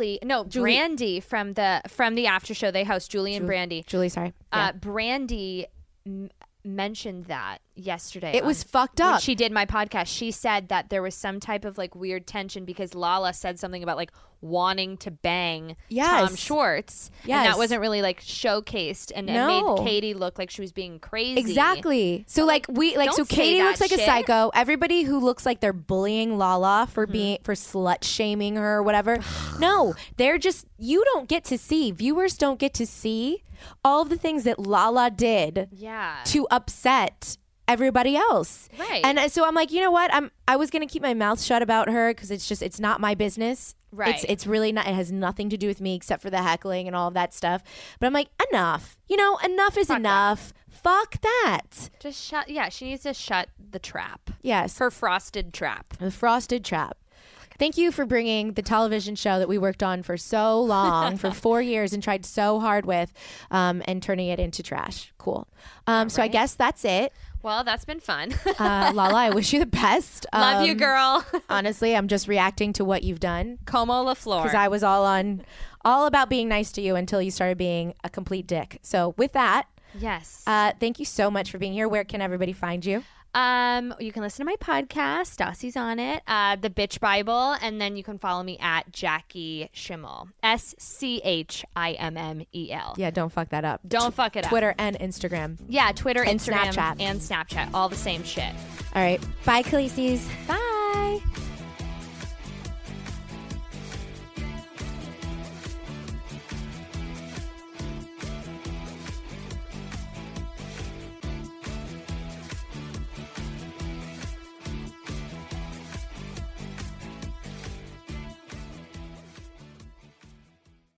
Brandy from the after show they host, Julie and Brandy. Julie, sorry. Yeah. Brandy mentioned that yesterday. It was on- fucked when up. she did my podcast. She said that there was some type of like weird tension because Lala said something about like wanting to bang Yes. Tom Schwartz. And Yes. that wasn't really like showcased and it No. made Katie look like she was being crazy. Exactly. So so don't say Katie that looks like a shit. psycho. Everybody who looks like they're bullying Lala for being for slut shaming her or whatever. No, they're just you don't get to see. Viewers don't get to see all of the things that Lala did Yeah. to upset everybody else. Right. And so I'm like, you know what? I was going to keep my mouth shut about her cuz it's not my business. Right. It's really not, it has nothing to do with me except for the heckling and all of that stuff. But I'm like, enough. You know, enough is Fuck enough. Fuck that. Just shut. Yeah, she needs to shut the trap. Yes. Her frosted trap. The frosted trap. Thank you for bringing the television show that we worked on for so long, for 4 years, and tried so hard with, and turning it into trash. Cool. So I guess that's it. Well, that's been fun. Lala, I wish you the best. Love you, girl. Honestly, I'm just reacting to what you've done. Como LaFleur. Because I was all about being nice to you until you started being a complete dick. So with that, yes. thank you so much for being here. Where can everybody find you? You can listen to my podcast, Stassi's on it, The Bitch Bible, and then you can follow me at Jackie Schimmel, SCHIMMEL. Yeah, don't fuck that up. Don't fuck it up. Twitter and Instagram. Yeah, Twitter, And Instagram, Snapchat. and Snapchat, all the same shit. All right. Bye, Khaleesi's. Bye.